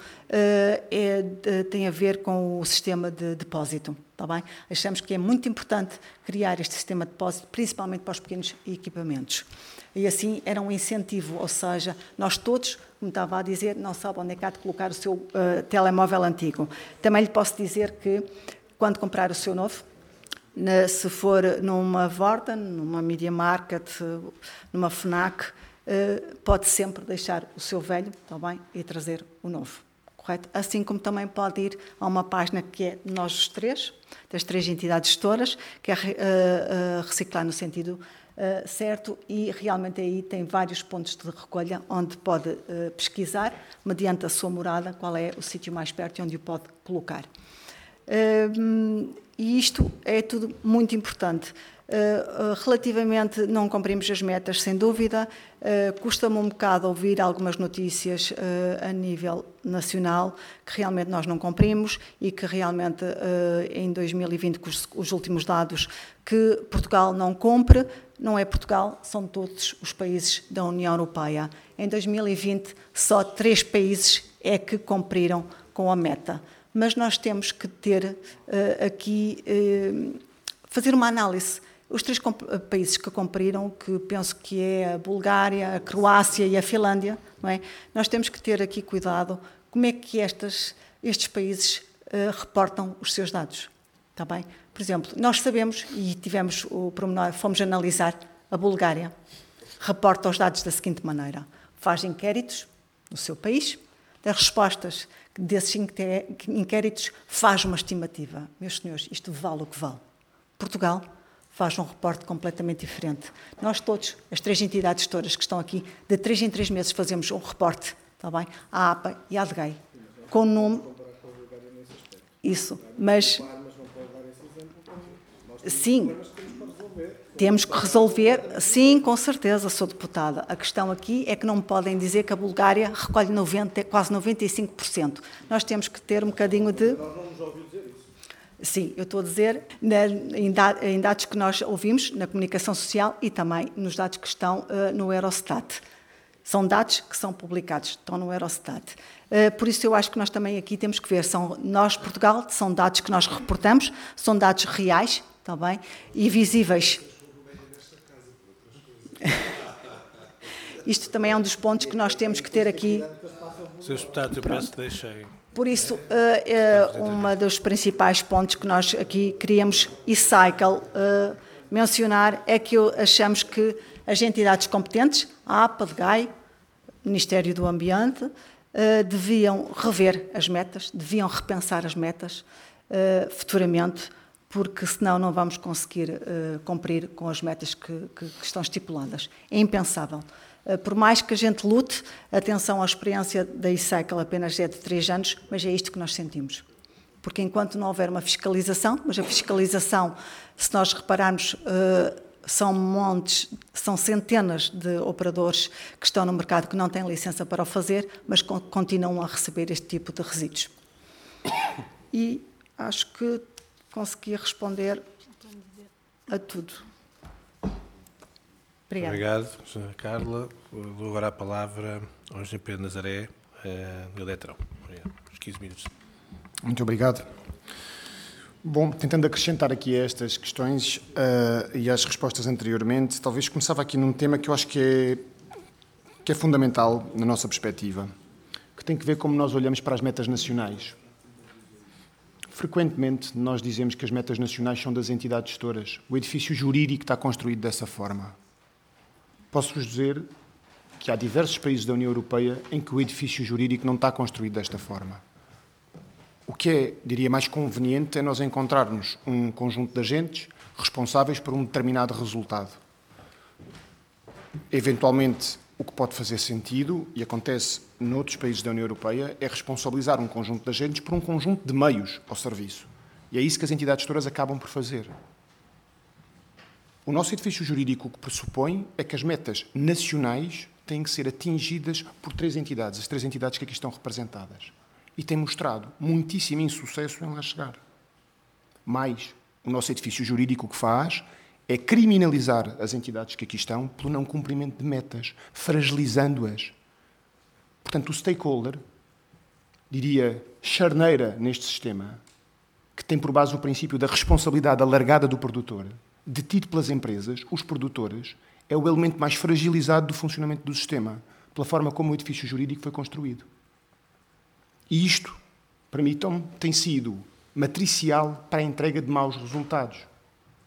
Speaker 5: é, de, tem a ver com o sistema de depósito. Está bem? Achamos que é muito importante criar este sistema de depósito, principalmente para os pequenos equipamentos. E assim era um incentivo, ou seja, nós todos, como estava a dizer, não sabe onde é que há de colocar o seu uh, telemóvel antigo. Também lhe posso dizer que, quando comprar o seu novo, Na, se for numa Vorten, numa Media Market, numa FNAC, uh, pode sempre deixar o seu velho, tá bem, e trazer o novo. Correto? Assim como também pode ir a uma página que é nós os três, das três entidades gestoras, que é uh, uh, reciclar no sentido uh, certo, e realmente aí tem vários pontos de recolha onde pode uh, pesquisar, mediante a sua morada, qual é o sítio mais perto e onde o pode colocar. Uh, e isto é tudo muito importante. Uh, relativamente, não cumprimos as metas, sem dúvida. Uh, custa-me um bocado ouvir algumas notícias uh, a nível nacional que realmente nós não cumprimos e que realmente uh, em dois mil e vinte, com os, os últimos dados, que Portugal não cumpre. Não é Portugal, são todos os países da União Europeia. Em dois mil e vinte, só três países é que cumpriram com a meta. Mas nós temos que ter uh, aqui, uh, fazer uma análise. Os três países que cumpriram, que penso que é a Bulgária, a Croácia e a Finlândia, não é? Nós temos que ter aqui cuidado como é que estas, estes países uh, reportam os seus dados. Está bem? Por exemplo, nós sabemos, e tivemos o pormenor, fomos analisar a Bulgária, reporta os dados da seguinte maneira: faz inquéritos no seu país, das respostas desses inquéritos faz uma estimativa. Meus senhores, isto vale o que vale. Portugal faz um reporte completamente diferente. Nós todos, as três entidades gestoras que estão aqui, de três em três meses fazemos um reporte, está bem? A APA e a ADGAI, com o número... Isso, mas... Sim, temos que resolver, sim, com certeza, sou deputada. A questão aqui é que não me podem dizer que a Bulgária recolhe noventa, quase noventa e cinco por cento. Nós temos que ter um bocadinho de... Sim, eu estou a dizer em dados que nós ouvimos na comunicação social e também nos dados que estão uh, no Eurostat. São dados que são publicados, estão no Eurostat. Uh, por isso eu acho que nós também aqui temos que ver, são, nós, Portugal, são dados que nós reportamos, são dados reais, está bem, e visíveis. Isto também é um dos pontos que nós temos que ter aqui.
Speaker 9: senhores Deputados, eu peço que deixem...
Speaker 5: Por isso, uh, uh, um dos principais pontos que nós aqui queríamos e-cycle uh, mencionar é que achamos que as entidades competentes, a APA, a ADGAI, Ministério do Ambiente, uh, deviam rever as metas, deviam repensar as metas uh, futuramente, porque senão não vamos conseguir uh, cumprir com as metas que, que, que estão estipuladas. É impensável. Por mais que a gente lute, atenção, a experiência da e-cycle apenas é de três anos, mas é isto que nós sentimos. Porque enquanto não houver uma fiscalização, mas a fiscalização, se nós repararmos, são montes, são centenas de operadores que estão no mercado que não têm licença para o fazer, mas continuam a receber este tipo de resíduos. E acho que consegui responder a tudo. Obrigada.
Speaker 9: Obrigado, senhora Carla. Dou agora a palavra ao engenheiro Pedro Nazaré, do Eletrão. Obrigado. Os quinze minutos.
Speaker 6: Muito obrigado. Bom, tentando acrescentar aqui a estas questões uh, e às respostas anteriormente, talvez começava aqui num tema que eu acho que é, que é fundamental na nossa perspectiva, que tem que ver como nós olhamos para as metas nacionais. Frequentemente nós dizemos que as metas nacionais são das entidades gestoras. O edifício jurídico está construído dessa forma. Posso-vos dizer que há diversos países da União Europeia em que o edifício jurídico não está construído desta forma. O que é, diria, mais conveniente é nós encontrarmos um conjunto de agentes responsáveis por um determinado resultado. Eventualmente, o que pode fazer sentido, e acontece noutros países da União Europeia, é responsabilizar um conjunto de agentes por um conjunto de meios ao serviço. E é isso que as entidades gestoras acabam por fazer. O nosso edifício jurídico o que pressupõe é que as metas nacionais têm que ser atingidas por três entidades, as três entidades que aqui estão representadas. E tem mostrado muitíssimo insucesso em lá chegar. Mas o nosso edifício jurídico o que faz é criminalizar as entidades que aqui estão pelo não cumprimento de metas, fragilizando-as. Portanto, o stakeholder, diria, charneira neste sistema, que tem por base o princípio da responsabilidade alargada do produtor, detido pelas empresas, os produtores, é o elemento mais fragilizado do funcionamento do sistema, pela forma como o edifício jurídico foi construído. E isto, permitam-me, tem sido matricial para a entrega de maus resultados.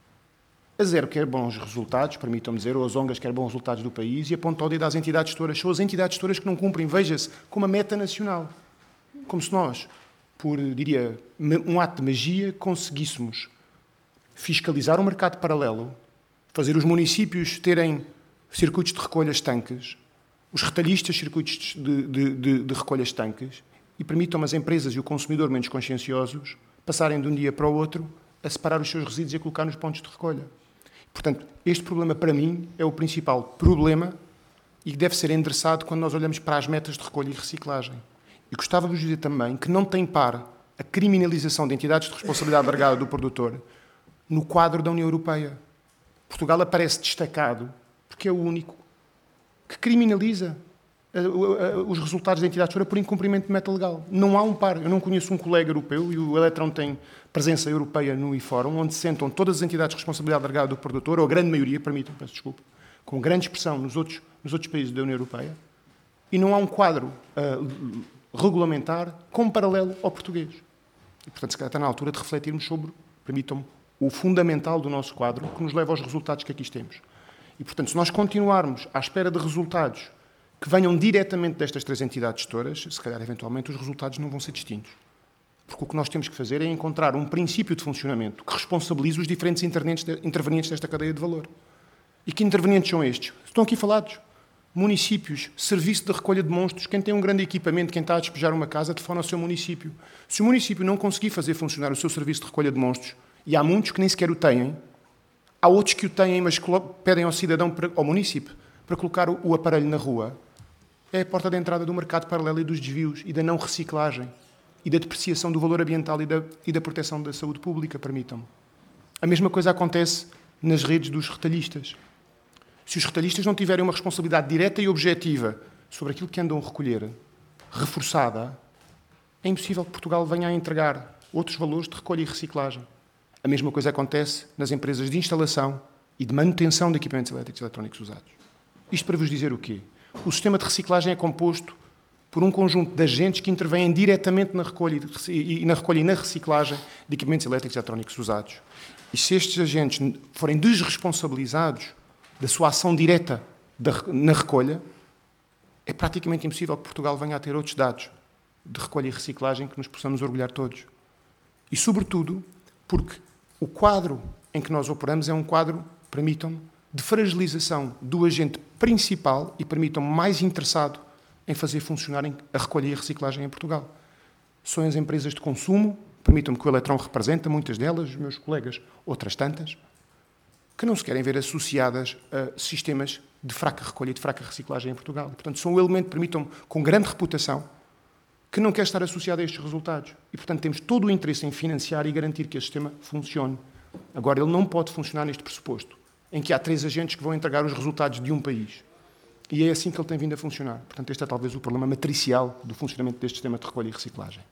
Speaker 6: A Zero quer bons resultados, permitam-me dizer, ou a Zongas quer bons resultados do país e aponta o dedo às entidades gestoras. São as entidades gestoras que não cumprem, veja-se, com uma meta nacional. Como se nós, por, diria, um ato de magia, conseguíssemos fiscalizar o mercado paralelo, fazer os municípios terem circuitos de recolha estanques, os retalhistas circuitos de, de, de, de recolha estanques, e permitam as empresas e o consumidor menos conscienciosos passarem de um dia para o outro a separar os seus resíduos e a colocar nos pontos de recolha. Portanto, este problema, para mim, é o principal problema e que deve ser endereçado quando nós olhamos para as metas de recolha e reciclagem. E gostava de vos dizer também que não tem par a criminalização de entidades de responsabilidade alargada do produtor no quadro da União Europeia. Portugal aparece destacado porque é o único que criminaliza os resultados da entidade gestora por incumprimento de meta legal. Não há um par. Eu não conheço um colega europeu, e o Eletrão tem presença europeia no I Fórum, onde se sentam todas as entidades de responsabilidade alargada do produtor, ou a grande maioria, permitam, peço desculpa, com grande expressão nos outros, nos outros países da União Europeia, e não há um quadro uh, regulamentar com paralelo ao português. E, portanto, se calhar está na altura de refletirmos sobre, permitam-me, o fundamental do nosso quadro, que nos leva aos resultados que aqui temos. E, portanto, se nós continuarmos à espera de resultados que venham diretamente destas três entidades gestoras, se calhar, eventualmente, os resultados não vão ser distintos. Porque o que nós temos que fazer é encontrar um princípio de funcionamento que responsabilize os diferentes intervenientes desta cadeia de valor. E que intervenientes são estes? Estão aqui falados. Municípios, serviço de recolha de monstros, quem tem um grande equipamento, quem está a despejar uma casa, defona o seu município. Se o município não conseguir fazer funcionar o seu serviço de recolha de monstros, e há muitos que nem sequer o têm, há outros que o têm, mas pedem ao cidadão, ao município, para colocar o aparelho na rua, é a porta de entrada do mercado paralelo e dos desvios, e da não reciclagem, e da depreciação do valor ambiental e da, e da proteção da saúde pública, permitam-me. A mesma coisa acontece nas redes dos retalhistas. Se os retalhistas não tiverem uma responsabilidade direta e objetiva sobre aquilo que andam a recolher, reforçada, é impossível que Portugal venha a entregar outros valores de recolha e reciclagem. A mesma coisa acontece nas empresas de instalação e de manutenção de equipamentos elétricos e eletrónicos usados. Isto para vos dizer o quê? O sistema de reciclagem é composto por um conjunto de agentes que intervêm diretamente na recolha e na, recolha e na reciclagem de equipamentos elétricos e eletrónicos usados. E se estes agentes forem desresponsabilizados da sua ação direta na recolha, é praticamente impossível que Portugal venha a ter outros dados de recolha e reciclagem que nos possamos orgulhar todos. E, sobretudo, porque o quadro em que nós operamos é um quadro, permitam-me, de fragilização do agente principal e, permitam-me, mais interessado em fazer funcionar a recolha e a reciclagem em Portugal. São as empresas de consumo, permitam-me que o Eletrão representa, muitas delas, os meus colegas, outras tantas, que não se querem ver associadas a sistemas de fraca recolha e de fraca reciclagem em Portugal. Portanto, são um elemento, permitam-me, com grande reputação, que não quer estar associado a estes resultados. E, portanto, temos todo o interesse em financiar e garantir que este sistema funcione. Agora, ele não pode funcionar neste pressuposto, em que há três agentes que vão entregar os resultados de um país. E é assim que ele tem vindo a funcionar. Portanto, este é talvez o problema matricial do funcionamento deste sistema de recolha e reciclagem.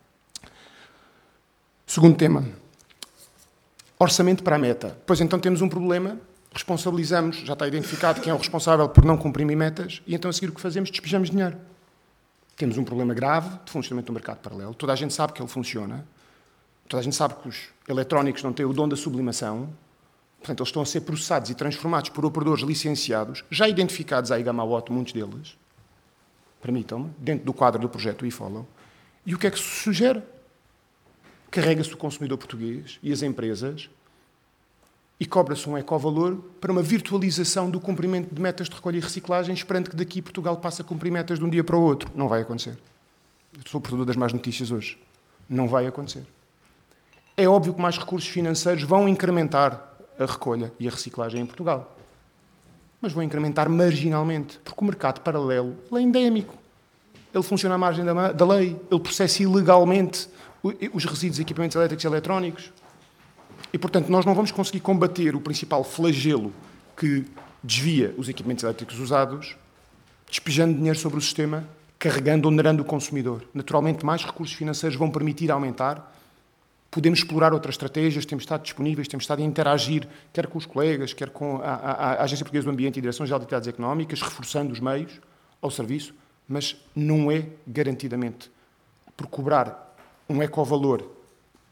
Speaker 6: Segundo tema. Orçamento para a meta. Pois então temos um problema, responsabilizamos, já está identificado quem é o responsável por não cumprir metas, e então a seguir o que fazemos? Despejamos dinheiro. Temos um problema grave de funcionamento do mercado paralelo. Toda a gente sabe que ele funciona. Toda a gente sabe que os eletrónicos não têm o dom da sublimação. Portanto, eles estão a ser processados e transformados por operadores licenciados, já identificados à Igamowatt, muitos deles, permitam-me, dentro do quadro do projeto eFollow. E o que é que se sugere? Carrega-se o consumidor português e as empresas e cobra-se um ecovalor para uma virtualização do cumprimento de metas de recolha e reciclagem, esperando que daqui Portugal passe a cumprir metas de um dia para o outro. Não vai acontecer. Eu sou o portador das más notícias hoje. Não vai acontecer. É óbvio que mais recursos financeiros vão incrementar a recolha e a reciclagem em Portugal. Mas vão incrementar marginalmente, porque o mercado paralelo é endémico. Ele funciona à margem da, da lei, ele processa ilegalmente os resíduos de equipamentos elétricos e eletrónicos. E, portanto, nós não vamos conseguir combater o principal flagelo que desvia os equipamentos elétricos usados, despejando dinheiro sobre o sistema, carregando ou onerando o consumidor. Naturalmente, mais recursos financeiros vão permitir aumentar. Podemos explorar outras estratégias, temos estado disponíveis, temos estado a interagir, quer com os colegas, quer com a, a, a Agência Portuguesa do Ambiente e a Direção-Geral de Atividades Económicas, reforçando os meios ao serviço, mas não é garantidamente por cobrar um ecovalor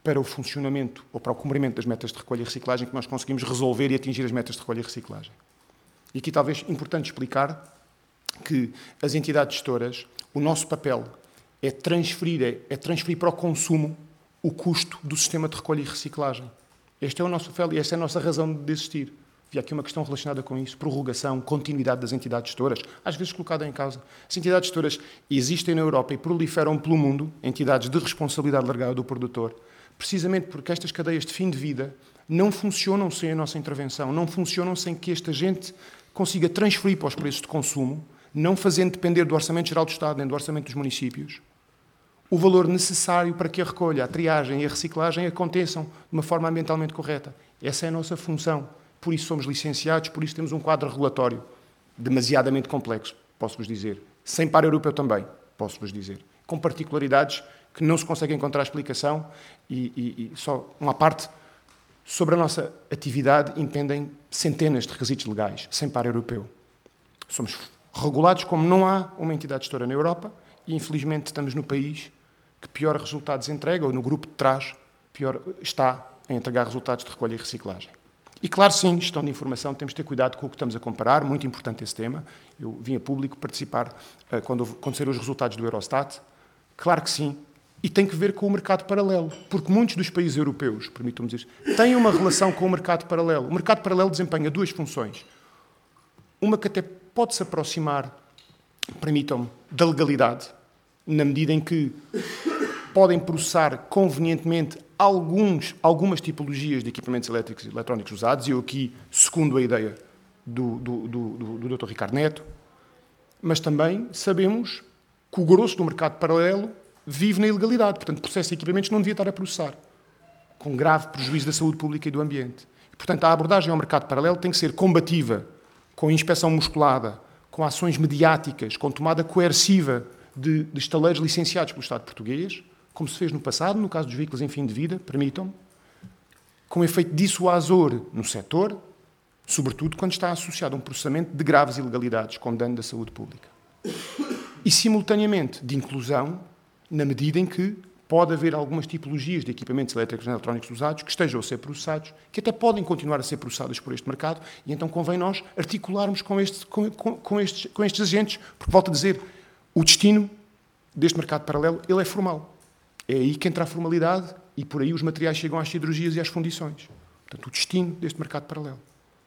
Speaker 6: para o funcionamento ou para o cumprimento das metas de recolha e reciclagem que nós conseguimos resolver e atingir as metas de recolha e reciclagem. E aqui talvez importante explicar que as entidades gestoras, o nosso papel é transferir, é, é transferir para o consumo o custo do sistema de recolha e reciclagem. Este é o nosso papel e esta é a nossa razão de existir. Havia aqui uma questão relacionada com isso, prorrogação, continuidade das entidades gestoras, às vezes colocada em causa. As entidades gestoras existem na Europa e proliferam pelo mundo, entidades de responsabilidade largada do produtor, precisamente porque estas cadeias de fim de vida não funcionam sem a nossa intervenção, não funcionam sem que este agente consiga transferir para os preços de consumo, não fazendo depender do Orçamento Geral do Estado nem do Orçamento dos municípios, o valor necessário para que a recolha, a triagem e a reciclagem aconteçam de uma forma ambientalmente correta. Essa é a nossa função. Por isso somos licenciados, por isso temos um quadro regulatório demasiadamente complexo, posso-vos dizer. Sem par europeu também, posso-vos dizer. Com particularidades que não se consegue encontrar explicação e, e, e só uma parte. Sobre a nossa atividade impendem centenas de requisitos legais, sem par europeu. Somos regulados como não há uma entidade gestora na Europa e, infelizmente, estamos no país que pior resultados entrega, ou no grupo de trás, pior está a entregar resultados de recolha e reciclagem. E, claro, sim, gestão de informação, temos de ter cuidado com o que estamos a comparar, muito importante esse tema. Eu vim a público participar uh, quando, quando saíram os resultados do Eurostat. Claro que sim. E tem que ver com o mercado paralelo, porque muitos dos países europeus, permitam-me dizer, têm uma relação com o mercado paralelo. O mercado paralelo desempenha duas funções. Uma que até pode se aproximar, permitam-me, da legalidade, na medida em que podem processar convenientemente alguns, algumas tipologias de equipamentos elétricos e eletrónicos usados, e eu aqui segundo a ideia do, do, do, do, do doutor Ricardo Neto, mas também sabemos que o grosso do mercado paralelo vive na ilegalidade, portanto, processa de equipamentos não devia estar a processar, com grave prejuízo da saúde pública e do ambiente. Portanto, a abordagem ao mercado paralelo tem que ser combativa, com inspeção musculada, com ações mediáticas, com tomada coerciva de, de estaleiros licenciados pelo Estado português, como se fez no passado, no caso dos veículos em fim de vida, permitam-me, com efeito dissuasor no setor, sobretudo quando está associado a um processamento de graves ilegalidades com dano da saúde pública. E, simultaneamente, de inclusão, na medida em que pode haver algumas tipologias de equipamentos elétricos e eletrónicos usados que estejam a ser processados, que até podem continuar a ser processados por este mercado, e então convém nós articularmos com, este, com, com, com, estes, com estes agentes, porque, volto a dizer, o destino deste mercado paralelo ele é formal. É aí que entra a formalidade e por aí os materiais chegam às siderurgias e às fundições. Portanto, o destino deste mercado paralelo.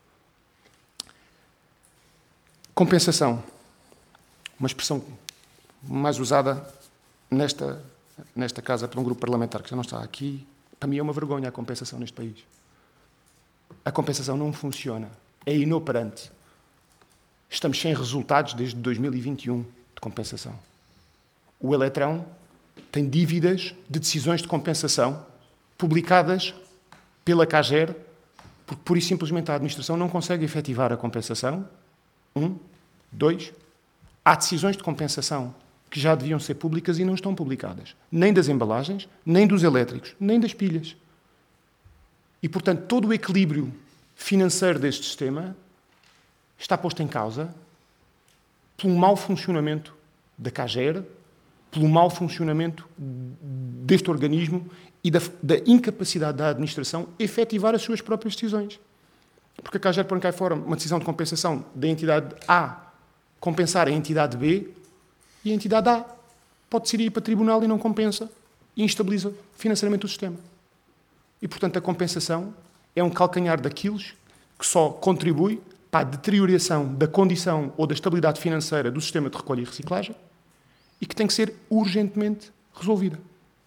Speaker 6: Compensação. Uma expressão mais usada nesta, nesta casa por um grupo parlamentar que já não está aqui. Para mim é uma vergonha a compensação neste país. A compensação não funciona. É inoperante. Estamos sem resultados desde dois mil e vinte e um de compensação. O Eletrão tem dívidas de decisões de compensação publicadas pela CAGER, porque pura e simplesmente a administração não consegue efetivar a compensação. Um. Dois. Há decisões de compensação que já deviam ser públicas e não estão publicadas. Nem das embalagens, nem dos elétricos, nem das pilhas. E, portanto, todo o equilíbrio financeiro deste sistema está posto em causa pelo mau funcionamento da CAGER, pelo mau funcionamento deste organismo e da, da incapacidade da administração efetivar as suas próprias decisões. Porque a CAGER põe cá fora uma decisão de compensação da entidade A compensar a entidade B e a entidade A pode decidir ir para o tribunal e não compensa e instabiliza financeiramente o sistema. E, portanto, a compensação é um calcanhar daqueles que só contribui para a deterioração da condição ou da estabilidade financeira do sistema de recolha e reciclagem e que tem que ser urgentemente resolvida.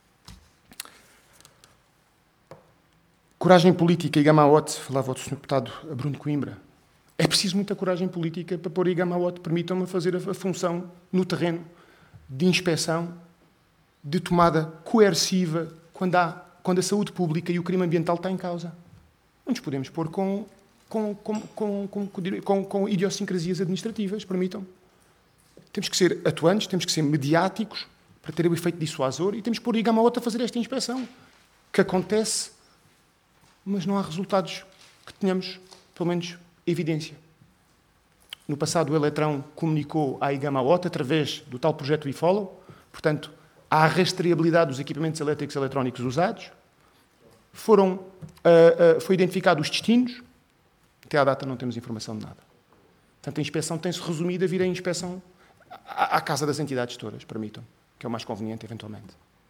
Speaker 6: Coragem política e Gamaote, falava o senhor deputado Bruno Coimbra. É preciso muita coragem política para pôr a Gamaote, permitam-me fazer a função no terreno de inspeção, de tomada coerciva, quando, há, quando a saúde pública e o crime ambiental está em causa. Não nos podemos pôr com, com, com, com, com, com, com idiosincrasias administrativas, permitam-me. Temos que ser atuantes, temos que ser mediáticos para ter o efeito dissuasor e temos que pôr a Gamaote a fazer esta inspeção, que acontece, mas não há resultados que tenhamos, pelo menos, evidência. No passado, o Eletrão comunicou à Gamaote, através do tal projeto eFollow, portanto, a rastreabilidade dos equipamentos elétricos e eletrónicos usados, Foram, uh, uh, foi identificado os destinos, até à data não temos informação de nada. Portanto, a inspeção tem-se resumido a vir a inspeção à, à casa das entidades gestoras, permitam, que é o mais conveniente, eventualmente.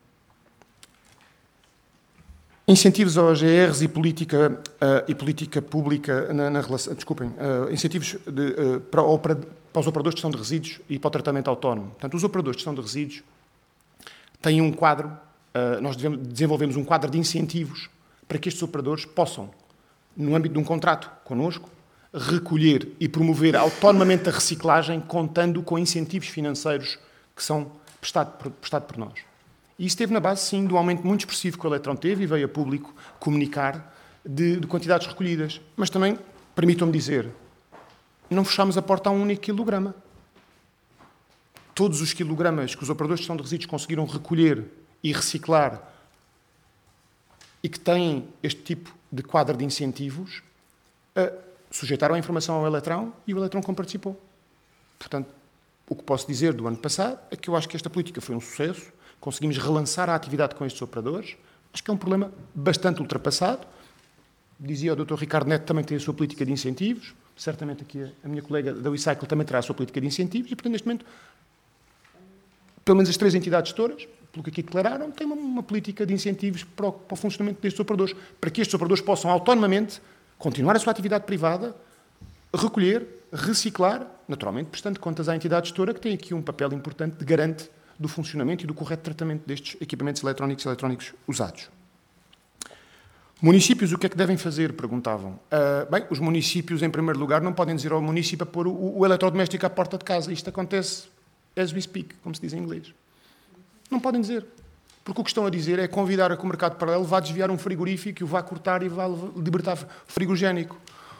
Speaker 6: Incentivos aos G Rs e política, uh, e política pública na, na relação... Desculpem, uh, incentivos de, uh, para, para, para os operadores de gestão de resíduos e para o tratamento autónomo. Portanto, os operadores de gestão de resíduos têm um quadro, uh, nós devemos, desenvolvemos um quadro de incentivos para que estes operadores possam, no âmbito de um contrato connosco, recolher e promover autonomamente a reciclagem, contando com incentivos financeiros que são prestados por, prestado por nós. E isso esteve na base, sim, do aumento muito expressivo que o Eletrão teve e veio a público comunicar de, de quantidades recolhidas. Mas também, permitam-me dizer, não fechámos a porta a um único quilograma. Todos os quilogramas que os operadores de gestão de resíduos conseguiram recolher e reciclar e que têm este tipo de quadro de incentivos, uh, sujeitaram a informação ao Eletrão e o Eletrão comparticipou. Portanto, o que posso dizer do ano passado é que eu acho que esta política foi um sucesso, conseguimos relançar a atividade com estes operadores, acho que é um problema bastante ultrapassado. Dizia o doutor Ricardo Neto também tem a sua política de incentivos, certamente aqui a minha colega da WeCycle também terá a sua política de incentivos e, portanto, neste momento, pelo menos as três entidades gestoras, pelo que aqui declararam, têm uma, uma política de incentivos para o, para o funcionamento destes operadores, para que estes operadores possam autonomamente continuar a sua atividade privada, recolher, reciclar, naturalmente, prestando contas à entidade gestora, que tem aqui um papel importante de garante do funcionamento e do correto tratamento destes equipamentos eletrónicos e eletrónicos usados. Municípios, o que é que devem fazer? Perguntavam. Uh, bem, os municípios, em primeiro lugar, não podem dizer ao município a pôr o, o eletrodoméstico à porta de casa. Isto acontece as we speak, como se diz em inglês. Não podem dizer. Porque o que estão a dizer é convidar a que o mercado paralelo vá desviar um frigorífico, o vá cortar e vá libertar frigogénico.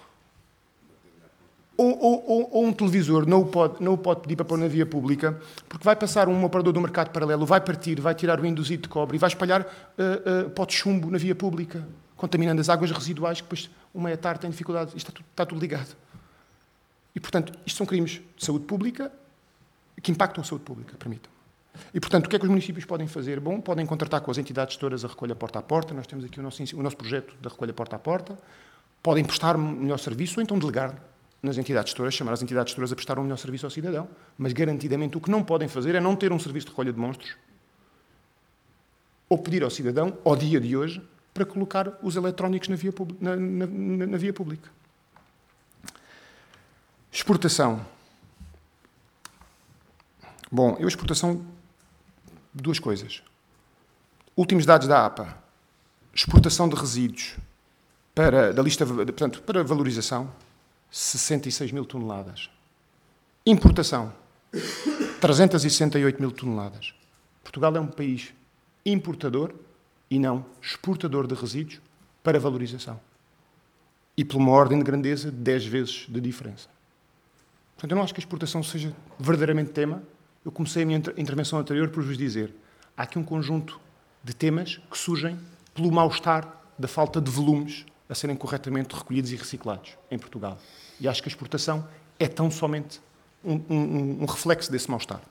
Speaker 6: Ou, ou, ou, ou um televisor não o, pode, não o pode pedir para pôr na via pública, porque vai passar um operador do mercado paralelo, vai partir, vai tirar o induzido de cobre e vai espalhar uh, uh, pó de chumbo na via pública, contaminando as águas residuais, que depois, uma hectare tem dificuldade. Isto está tudo, está tudo ligado. E, portanto, isto são crimes de saúde pública que impactam a saúde pública, permitam. E, portanto, o que é que os municípios podem fazer? Bom, podem contratar com as entidades gestoras a recolha porta a porta. Nós temos aqui o nosso, o nosso projeto da recolha porta a porta. Podem prestar um melhor serviço ou então delegar nas entidades gestoras, chamar as entidades gestoras a prestar um melhor serviço ao cidadão. Mas, garantidamente, o que não podem fazer é não ter um serviço de recolha de monstros ou pedir ao cidadão, ao dia de hoje, para colocar os eletrónicos na via, na, na, na, na via pública. Exportação. Bom, eu exportação, duas coisas. Últimos dados da A P A. Exportação de resíduos para, da lista, portanto, para valorização, sessenta e seis mil toneladas. Importação, trezentas e sessenta e oito mil toneladas. Portugal é um país importador e não exportador de resíduos para valorização. E por uma ordem de grandeza de dez vezes de diferença. Portanto, eu não acho que a exportação seja verdadeiramente tema. Eu comecei a minha intervenção anterior por vos dizer, há aqui um conjunto de temas que surgem pelo mal-estar da falta de volumes a serem corretamente recolhidos e reciclados em Portugal. E acho que a exportação é tão somente um, um, um reflexo desse mal-estar.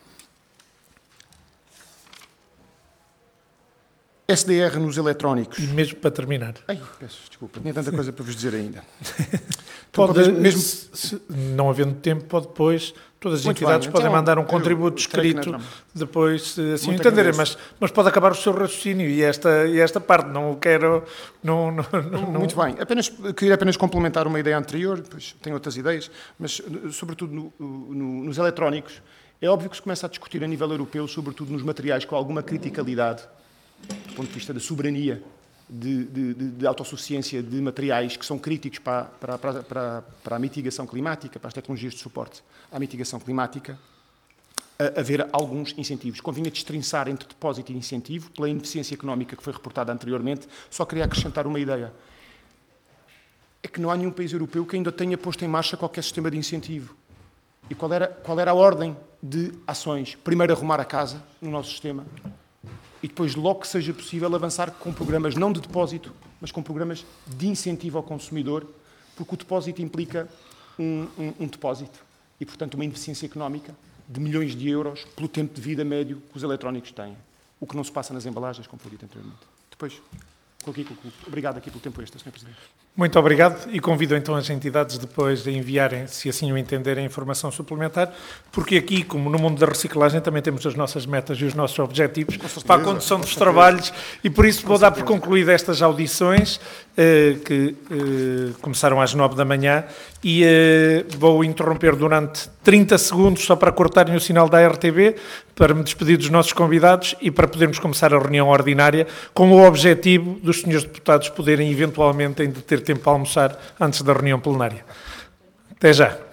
Speaker 6: S D R nos eletrónicos.
Speaker 1: E mesmo para terminar.
Speaker 6: Ai, peço desculpa, tinha tanta coisa para vos dizer ainda.
Speaker 1: Pode, pode mesmo, se, se, não havendo tempo, pode depois, todas as Muito entidades bem, podem então, mandar um contributo escrito, depois, se assim entenderem, mas, mas pode acabar o seu raciocínio e esta, e esta parte, não quero... Não, não, não,
Speaker 6: Muito não... bem, apenas, queria apenas complementar uma ideia anterior, depois tenho outras ideias, mas sobretudo no, no, nos eletrónicos, é óbvio que se começa a discutir a nível europeu, sobretudo nos materiais com alguma criticalidade, do ponto de vista da soberania, de, de, de, de autossuficiência de materiais que são críticos para, para, para, para a mitigação climática, para as tecnologias de suporte à mitigação climática, a haver alguns incentivos. Convinha destrinçar entre depósito e incentivo, pela ineficiência económica que foi reportada anteriormente. Só queria acrescentar uma ideia. É que não há nenhum país europeu que ainda tenha posto em marcha qualquer sistema de incentivo. E qual era, qual era a ordem de ações? Primeiro arrumar a casa no nosso sistema, e depois, logo que seja possível, avançar com programas não de depósito, mas com programas de incentivo ao consumidor, porque o depósito implica um, um, um depósito e, portanto, uma ineficiência económica de milhões de euros pelo tempo de vida médio que os eletrónicos têm, o que não se passa nas embalagens, como foi dito anteriormente. Depois, aqui, obrigado aqui pelo tempo extra, senhor Presidente.
Speaker 1: Muito obrigado e convido então as entidades depois a enviarem, se assim o entenderem, informação suplementar, porque aqui, como no mundo da reciclagem, também temos as nossas metas e os nossos objetivos para a condução dos trabalhos e por isso vou dar por concluída estas audições eh, que eh, começaram às nove da manhã e eh, vou interromper durante trinta segundos só para cortarem o sinal da R T V, para me despedir dos nossos convidados e para podermos começar a reunião ordinária com o objetivo dos senhores deputados poderem eventualmente ainda ter tempo para almoçar antes da reunião plenária. Até já.